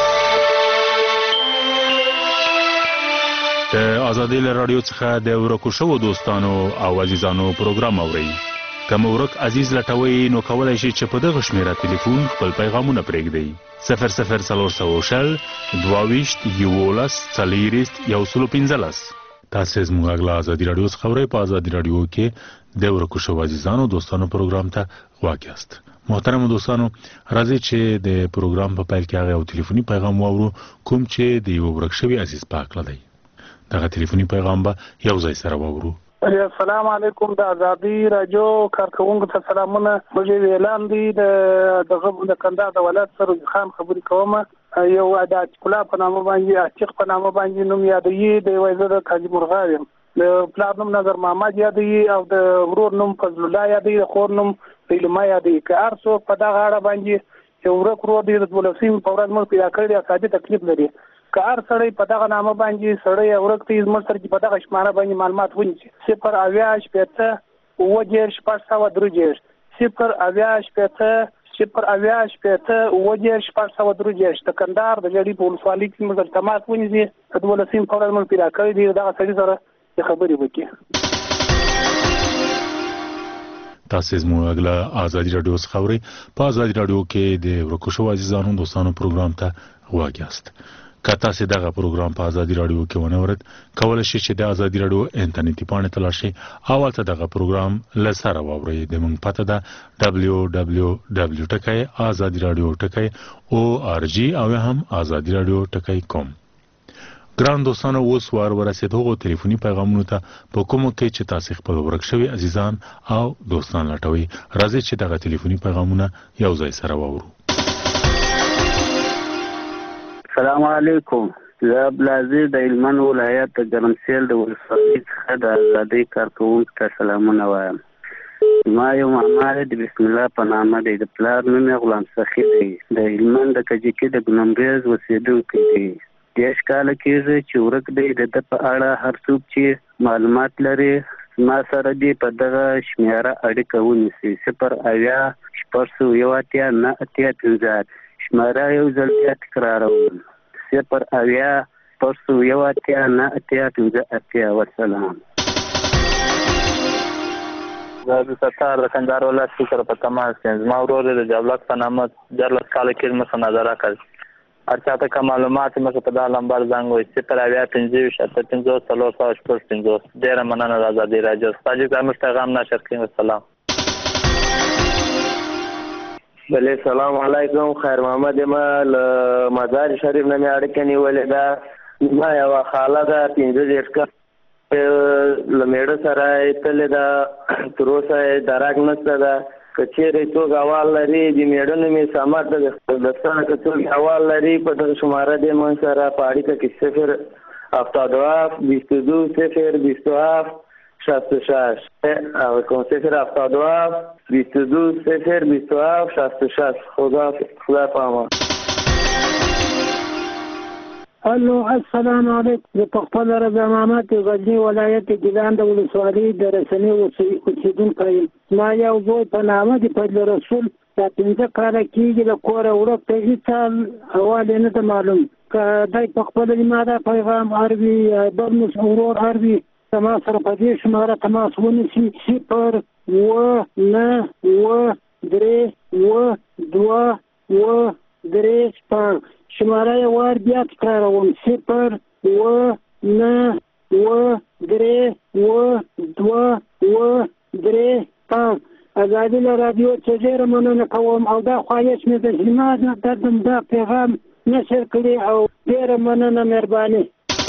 د ازادي راډیو څخه د ورکو شوو دوستانو او عزیزانو پروګرام اورئ. که مو ورک عزیز لټوئ نو کولی شئ چې په دغه شمیره ټلیفون خپل پیغامونه پرېږدئ. 00400 22 11 115. تاسو زموږ له ازادي راډیو څخه اورئ. په ازادي راډیو کې د ورکو شوو عزیزانو دوستانو پروګرام ته غوږ یاست. محترم دوستانو راځئ چې د پروګرام په پیل کې هغه یو ټلیفوني پیغام واورو کوم چې د یو ورک شوي عزیز په هکله دی. دغه ټلیفوني پیغام به یو ځای سره واورو. السلام علیکم. د ازادي راډیو کارکونکو ته سلامونه. موږ اعلان دی د کندهار د ولایت سره خان خبرې کوم. یو د اچکلا په نامه باندې عتیق په نامه باندې نوم یادوي. د وایزه کاجی مرغاوي د پلار نوم نظر محمد یادوي او د ورور نوم فضل الله یادوي، د خور نوم علما یادوي. که هر څوک په دغه اړه باندې یو ورک ورور دی د 12 په ورځ موږ پیدا کړی اساسي تکلیف لري. که هر سړی په دغه نامه باندې سړی ورک دی زموږ سره په دغه شماره باندې معلومات ونیسي. 080 اوجر شپږ سوه درجه 080 د کندهار د جړی په ولسوالۍ کې موږ تماس ونیسي. د 12 په ورځ موږ پیدا کړی دی دغه سړي سره خبرې وکړي. تاسو زموږ له ازادي رادیو څخه اورئ. په ازادي رادیو کې د ورکو شو عزیزانو دوستانو پروګرام ته غواړئ. که تاسو دغه پروګرام په ازادي رادیو کې ونه اورئ کولای شئ چې د ازادي رادیو انټرنیټي پاڼې ته لاړ شئ او هلته دغه پروګرام له سره واورئ. د موږ پته ده www.azadiradio.org او هم azadiradio.com. ګران دوستانو اوس وار ورسېد هغو ټلیفوني پیغامونو ته په کومو کې چې تاسو خپل ورک شوي عزیزان او دوستان لټوي. راځئ چې دغه ټلیفوني پیغامونه یو ځای سره واورو. السلام علیکم. زه عبدالعزیز د هلمند ولایت د ګرمسیل د ولسوالۍ څخه د ازادۍ کارکوونکو ته سلامونه وایم. ما یو ماما د بسم الله په نامه دی. د پلار نوم یې غلام سخي دی. د هلمند د کجکي د ګلمریز اوسېدونکی دی. 10 کاله کېږي چې ورک دی. د ده په اړه هر څوک چې معلومات لري ما سره دې په دغه شمیره اړیکه ونیسي. 080189185 شمیره یو ځل بیا تکراروم. 080189185 والسلام. زه د ستار د کندهار ولایت سره په تماس یم. زما ورور د جابلک په نامه 14 کاله کې مخه نظر کړ. هر چاته که معلومات مخه په دا نمبر زنګ وي 085 ډیره مننه د ازادي رادیو. ستاسو زموږ پیغام نشر کړئ. السلام. بله سلام علیکم. خیر محمد ما له مزار شریف نه مې اړیکه نیولې ده. ما یوه خاله ده 15 کاله له میړه سره یې تللې ده. تر اوسه یې دراک نشته ده. که چېرې څوک احوال لري د میړه نوم یې صمد ده. د سره که څوک احوال لري په دغه شماره دې من سره په اړیکه کې 072 22 027 66 او کوم 072 22 027 66. خدا پامان. الو السلام علیکم. زه په خپل رضا محمد غزني ولایت ګیلان د ولسوالۍ د رسنۍ اوسېدونکی یم. ما یو زوی په نامه د فضل رسول دا 15 کاله کېږي له کوره ورک دی. هېڅ احوال یې نه ده معلوم. که دی په خپله ما دا پیغام اروي بل مو ورور اروي ما سره په دې شماره تماس ونیسي 01923 شماره یې وار بیا تکراروم 01923 ازادي رادیو ته ډېره مننه کوم او دا خواهش مې ده چې ما دا پیغام نشر کړي او ډېره مننه مهرباني.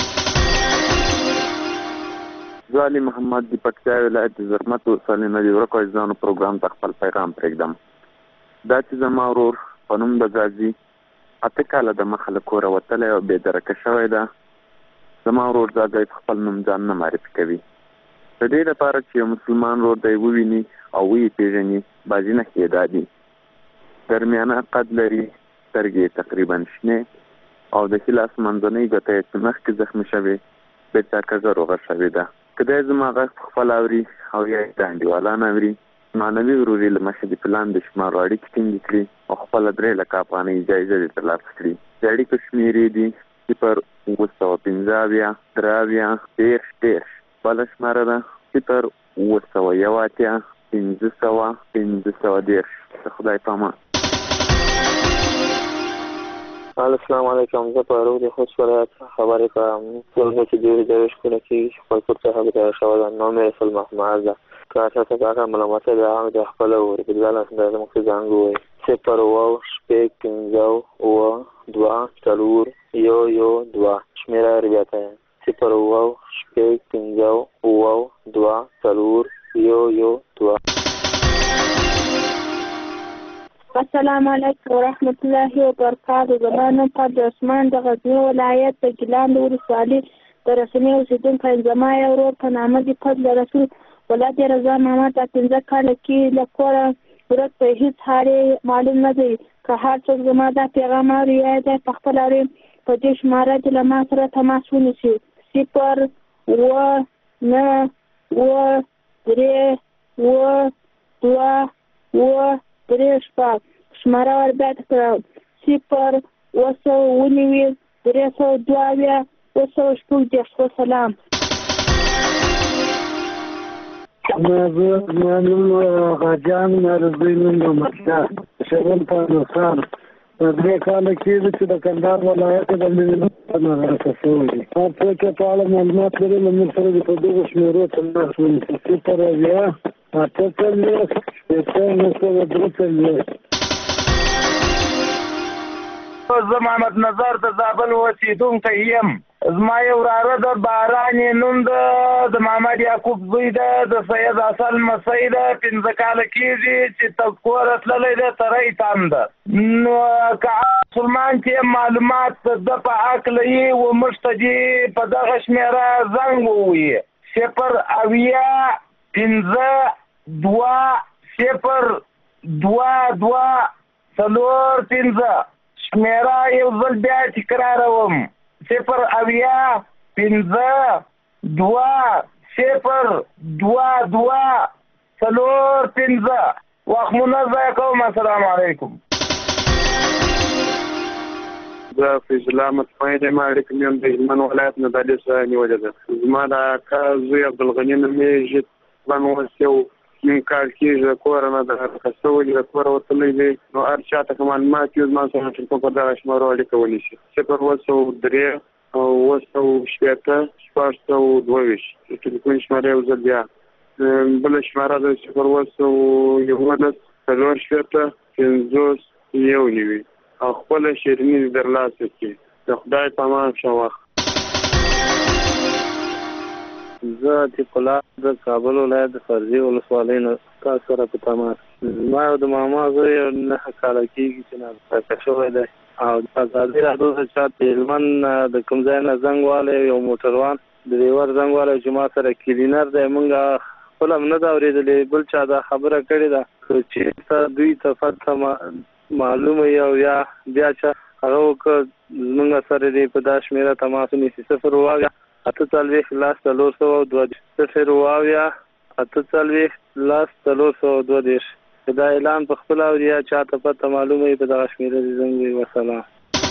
زه علي محمد د پکتیا ولایت د زرمت ولسوالۍ نه د ورکو عزیزانو پروګرام ته خپل پیغام پرېږدم. دا چې زما ورور په نوم د غازي 8 کاله د مخه له کوره وتلی او بېدرکه شوی ده. زما ورور دا دی خپل نوم ځان نه معرفي کوي. د دې لپاره چې یو مسلمان ورور دی وویني او ویې پېژني بعضې نښې یې دا دي: درمیانه قد لري، سترګې تقریبا شنې او د ښي لاس منځنۍ ګوته یې چې مخکې زخمي شوې بېرته کږه روغه شوې ده. که دی زما غږ پخپله اوري او یا یې د انډیوالان اوري معنوي ورور یې له مخې د پلان د شمارو اړیکې ټینګې کړي او خپله 3 لکه افغانۍ جایزه دې ترلاسه کړي. د اړیکو شمېرې دي 0915 13 بله شماره ده 0918 1510. د خدای پامان. السلام علیکم. زه په روغ د خوست ولایت خبرې کوم. څلور چې ډېرې جوړې ښکونه کېږي خپل کور څخه بېداره شوی ده. نوم یې رسول محمد ده. که تاسو په هغه معلومات د هغه د خپله ورګزاله اندازه موږ ته زنګ ووایي 0 شمېره بیا ته 0 السلام علیکم ورحمت الله وبرکاته. زما نوم فضل عثمان د غزني ولایت د ګیلان د ولسوالۍ د رسنۍ اوسېدونکی یم. زما یو ورور په نامه د فضل رسول ولایت رضا محمد دا 15 کاله کې له کوره ورک دی. هېڅ حال یې معلوم نه دی. که هر څوک زما دا پیغام اوري یا دی په خپله اوري په دې شماره کې له ما سره تماس ونیسي 01923 شماره ور بیا تکراروم 0 322 سلام. زما نوم غاجان زوی نوم محمدشاه شغل پاکستان 3 کاله کېږي چې د کندهار ولایت د ملي مرکه شوی دی څه کې په اړه معلومات لري نو موږ سره په دغه شمیرو تماس ونیسو 0 زه محمد نظر د زابل اوسېدونکی یم زما یو وراره د باران نوم د محمد یعقوب زوی ده د سید حسن مسی ده 5 کاله کېږي چې تذکور تللی ده تری تم ده نو که مسلمان چې معلومات د په هکله یې و موږ ته دې په دغه شمېره زنګ ووایي 05022 شمیره یو ځل بیا تکراروم 05022 وخت منظم کوم السلام علیکم زه فیض الله مطمئن یم اړیکې مې هم د هلمند ولایت نه دهلي سره نیولې ده زما د اکا زوی عبدالغني نومېږي پلان اوس یو نیم کال کېږي د کوره نه د حرکت شوی د کوره وتلی دی نو هر چا ته که معلومات وي زما سره ټلیفون په دغه شمېرو اړیکه ونیسي 0 903 ټلیفون شمېره یو ځل بیا بله شمېره ده 0 او خپله شیریني دې درلاسه کړي د خدای په امان ښه وخت زه عتیق الله د کابل ولایت د فرضي ولسوالۍ نه تاسو سره په تماس زما یو د ماما زوی 9 کاله کېږي چې ناپاکه شوی دی او ازادي راډیو څخه چا د هلمند د کوم ځای نه زنګ والی یو موټروان ډریور زنګ والی چې ما سره کلینر دی موږ خپله هم نه ده اورېدلې بل چا دا خبره کړې ده چې دوی ته فتح معلومه یو یا بیا چې هغه وکړه زموږ سره دی په دا شمېره تماس ونیسي 0 48 لاس 402 دا اعلان په خپل اوریا چاته پته معلومه په دغه شمېره دي زنګ وي وسلام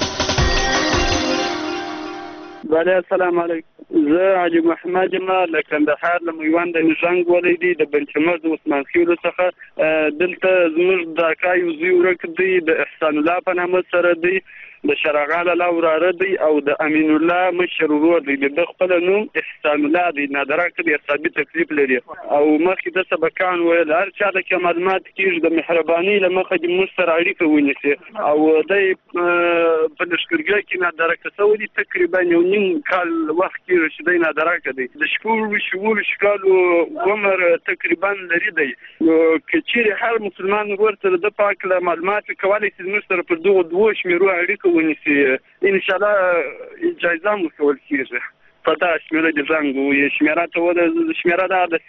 بله السلام علیکم زه علي محمد یم له کندهار له میوند زنګ ولی دی د بنچمر د عثمان خیلو څخه دلته زموږ د اکا یو زوی ورک دی د احسان الله په نامه سره دی د شرغال الله وراره دی او د امین الله مشر ورور دی د خپل نوم احسان الله دی نادرک دی حسابي تکلیف لري او مخکې د سبقان ویل هر چا د معلومات کیږي د مهرباني لمخه د مستر اړیکه ونیسي او د په لشکرګۍ کې نادرک سوي تقریبا یو نیم کال وخت کې چې دی نادرک دی د شکول شکالو عمر تقریبا لري دی کچېره هر مسلمان ورته د پاک معلومات کولای شي مستر پر دغه دوه شمیرو اړیکه ونیسي ان شاء الله اجازه مو کول کیږي په دا شمیره د زنګ وي شمیره ته ول شمیره دا د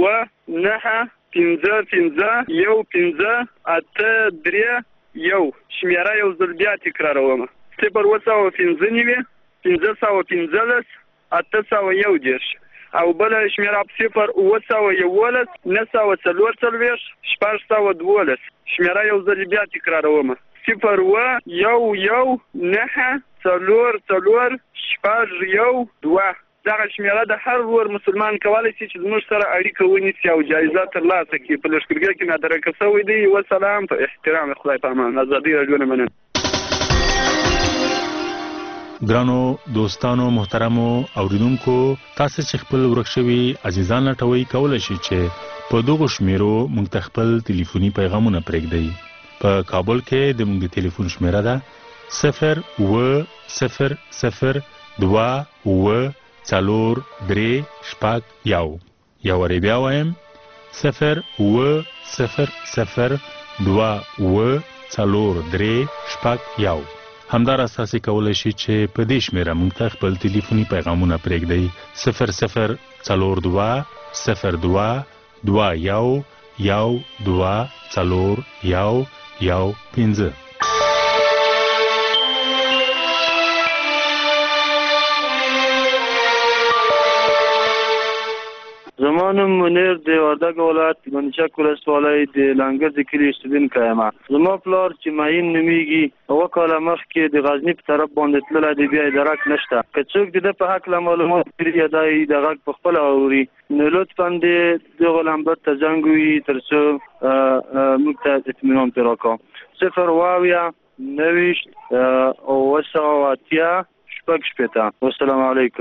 0 شمیره یو ځل بیا تکراروم 0 او بل شمیره 0 شمیره یو ځل بیا تکراروم 0 دغه شمیره د هر ور مسلمان کولای شي چې زموږ سره اړیکه ونیسي او جایزه ترلاسه کړي په لشکرګۍ کې نادرکه شوی دی وسلام په احترام خدای په امان ازادي راډیو نه مننه ګرانو دوستانو محترمو اوریدونکو تاسو چې خپل ورکشوي عزیزان لټوي کولای شي چې په دغه شمیرو موږ خپل ټلیفوني پیغامونه پرېږدئ په کابل کې د موږ ټلیفون شمیره ده 0 یو ری بیا وایم 0 همدار اساسي کولای شي چې په دې شمیره موږ ته خپل ټلیفوني پیغامونه پرېږدئ 00222 زما نوم منیر د وردګ ولایت منچک ولسوالۍ د لنګر د کلي اوسېدونکی یم. زما پلار چې معین نومیږي 2 کاله مخکې د غزني په طرف باندې تللی دی، بیا یې درک نشته. که څوک د ده په هکله معلومات لري یا دی د غږ په خپله اوري نو لطفا د دغه نمبر ته زنګ ووهي تر څو موږ ته اطمینان پرې راکړه. 0 والسلام علیکم.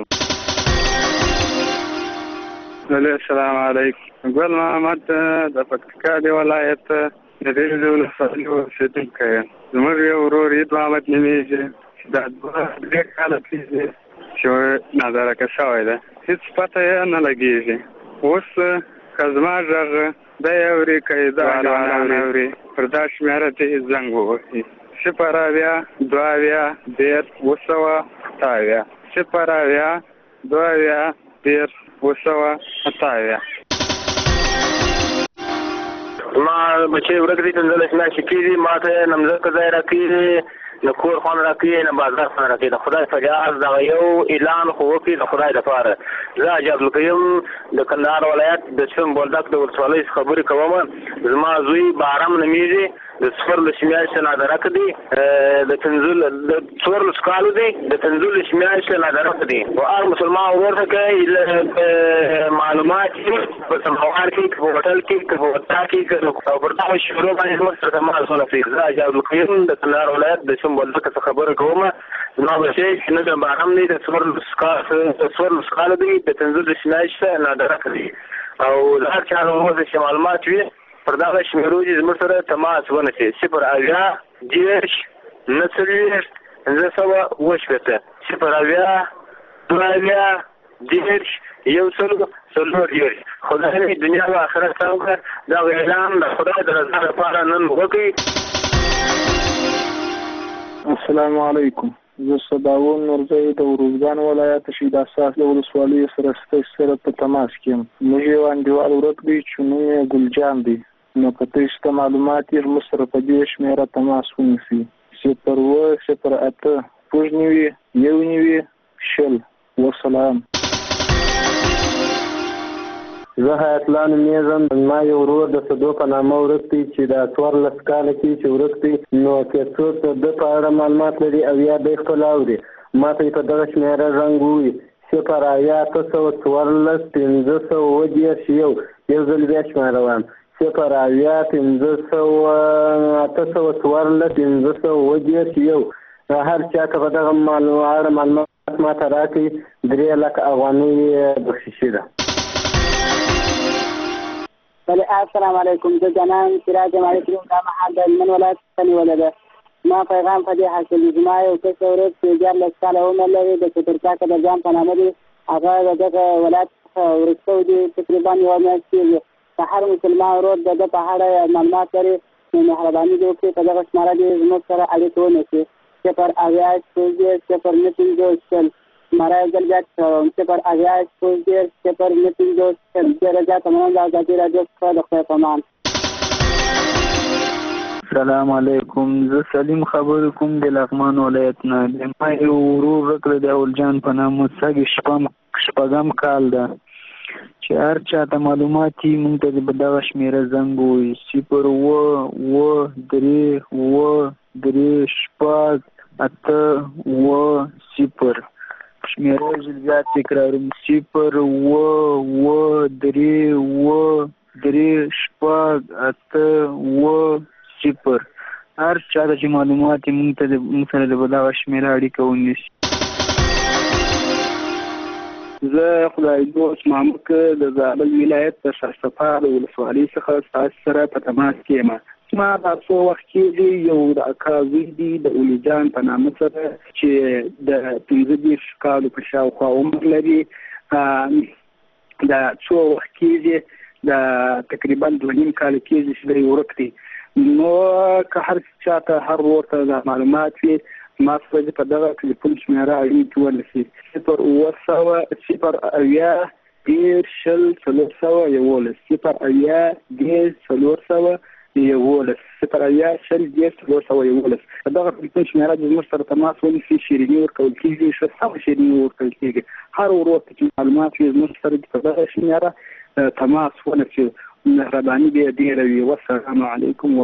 السلام علیکم. ګل محمد د پکتیکا د ولایت د ریل ولسوالۍ اوسېدونکی یم. زموږ یو ورور عید محمد نومیږي، دا 2 کاله کېږي چې نادرکه شوی دی، هېڅ پته یې نه لګېږي. اوس که زما غږ دی اوري که یې دا نه اوري پر دا شمېره ته یې زنګ ووهي 0 20 10 228 0 20 ما بچې ورک دي 15 میاشتې کېږي، ما ته نمځکه ځای راکېږي، نه کور خوند راکېږي، نه بازار خوند راکېږي. د خدای فریاد دغه یو اعلان خو وکړي د خدای دپاره. زه حاجي عبدالقیوم د کندهار ولایت د چم بولدک د ولسوالۍ څخه خبرې کوم. زما زوی بارم نومیږي، د 14 میاشتې نادرک دی، د 14 کالو دی، د 15 میاشتې نادرک دی. او هر مسلمان ورور ته کوي معلومات په سماوار کې، په هوټل کې، په وطا کې او پر دغه شروع باندې موږ سره تماس ونیسئ. زه حاجي عبدالقیوم د کندهار ولایت د چم بولدک څخه خبرې کوم. زما بچی چې نه د بارم دی، د 14 کالو دی، د 15 میاشتې نادرک دی. او د هر چا نومونه چې معلومات وي پر دغه شمېرو چې زموږ سره تماس ونیسئ. 0 10 49 528 0 10 140. خدای دې دنیا او آخرت سم کړه. دا اعلان د خدای د رضا لپاره نن وکړئ. السلام علیکم. زه صداون نورزی د اروزګان ولایت شهید اساس د ولسوالۍ سره په تماس کې یم. موږ یو انډیوال ورک دی چې نوم یې ګلجان دی. نو که تاسو ته معلومات یې موږ سره په دې شمېره تماس ونیسئ. 0 0 8 والسلام. زه حیات الله نومیږم. ما یو ورور د صدو په نامه ورک دی چې د 14 کاله کې چې ورک دی. نو که څوک د په اړه معلومات لري او یا دی خپل اوري ما ته په دغه شمېره زنګ ووهي 0 8 14 510 یو ځل بیا شمېره وایم 0 8 14 510. هر چا ته په دغه معلومات ما ته راکړي 3 لکه افغانۍ بخششي ده. السلام علیکم. زه جانان سراج مالکریم دا مهال د هلمند ولایت څخه نیولې ده. ما پیغام په دې حاصل دی. زما یو کس ورور چې 14 کاله عمر لري، د چترکاک د جام په نامه دی، هغه د دغه ولایت څخه ورک شوی دی تقریبا یوه میاشت کېږي. که هر مسلمان ورور د ده په اړه معلومات لري نو مهرباني دې وکړي په دغه شماره دې زموږ سره اړیکه ونیسي. 0 8 0 مرای ځل بیا کوم 0 8 0 ډېره زیاته مننه د ازادي راډیو څخه د خدای په امان. سلام علیکم. زه سلیم خبرې کوم د لغمان ولایت نه. ما یو ورور ورکړی د اولجان په نامه شپږم کال ده چې هر چا ته معلومات یې موږ ته د دغه شمېره زنګ ووهي 0 3 8 0 شمېره ژر زیات تکراروم 0 3 8 0. هر چا ته چې معلومات یې موږ سره د دغه شمېره اړیکه ونیسي. زه خدای دوست محمد د زابل ولایت د سرسپا د ولسوالۍ څخه ستاسو سره په تماس کې یم. ما دا څو وخت کېږي یو د اکا زوی دی د اولیجان په نامه سره چې د 15 کالو په شاوخوا عمر لري. دا څو وخت کېږي د تقریبا 2.5 کال کېږي چې دی ورک دی. نو که هر چا ته هر ورور ته دا معلومات وي ما څخه په دغه ټلیفون شمېره اړیکې ونیسي 0 0 0 10 411 0 دغه ټلیفون شمېره د زموږ سره تماس ونیسي. شیریني ورکول کېږي، ښه سمه شیریني ورکول کېږي. هر ورور ته چې معلومات وي زموږ سره په دغه شمېره تماس ونشي مهرباني به ډیره وي. والسلام علیکم.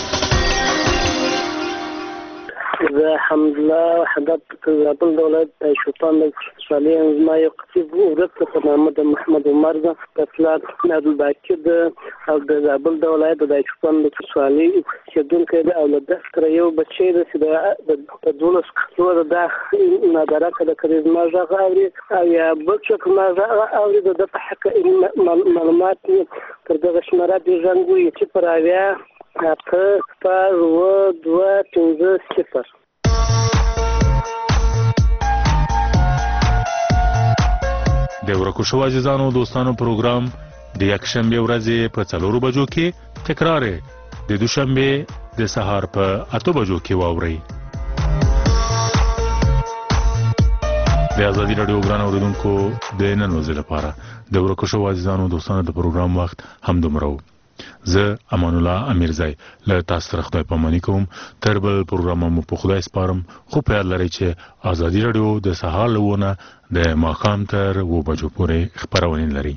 زه حمدالله وحدت زابل د ولایت د شوطان د خوشحالي زما یو قصیب ورک په نامه د محمد عمر ده د پلار عبدالباقي ده او د زابل د ولایت د شوطان د خوشحالي اوسېدونکی ده او له ده سره یو بچی ده چې د 12 کلو ده نادرکه ده که زما غږ اوري او یا بل څوک زما غږ اوري د ده په حق معلومات تر دغه شمېره دې زنګ ووایي چې پر اویا 8-2-2-5-0. د ورکو شو عزیزانو دوستانو پروګرام د یکشنبه ورځې په 4 بجو کې تکرار د دوشنبه د سهار په 8 بجو کې واوري. د ازادي رادیو ګران اوریدونکو د نن ورځې لپاره د ورکو شو عزیزانو دوستانو د پروګرام وخت هم دومره. زه امان الله امیرزای له تاسو سره خدای پاماني کوم. تر بل پروګرام مو په خدای سپارم. خو په یاد لرئ چې ازادي رادیو د سهار لونه د ماښام تر 2 بجو پورې خبرونه لري.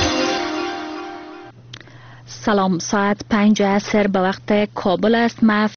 سلام، ساعت 5 عصر به وقت کابل است.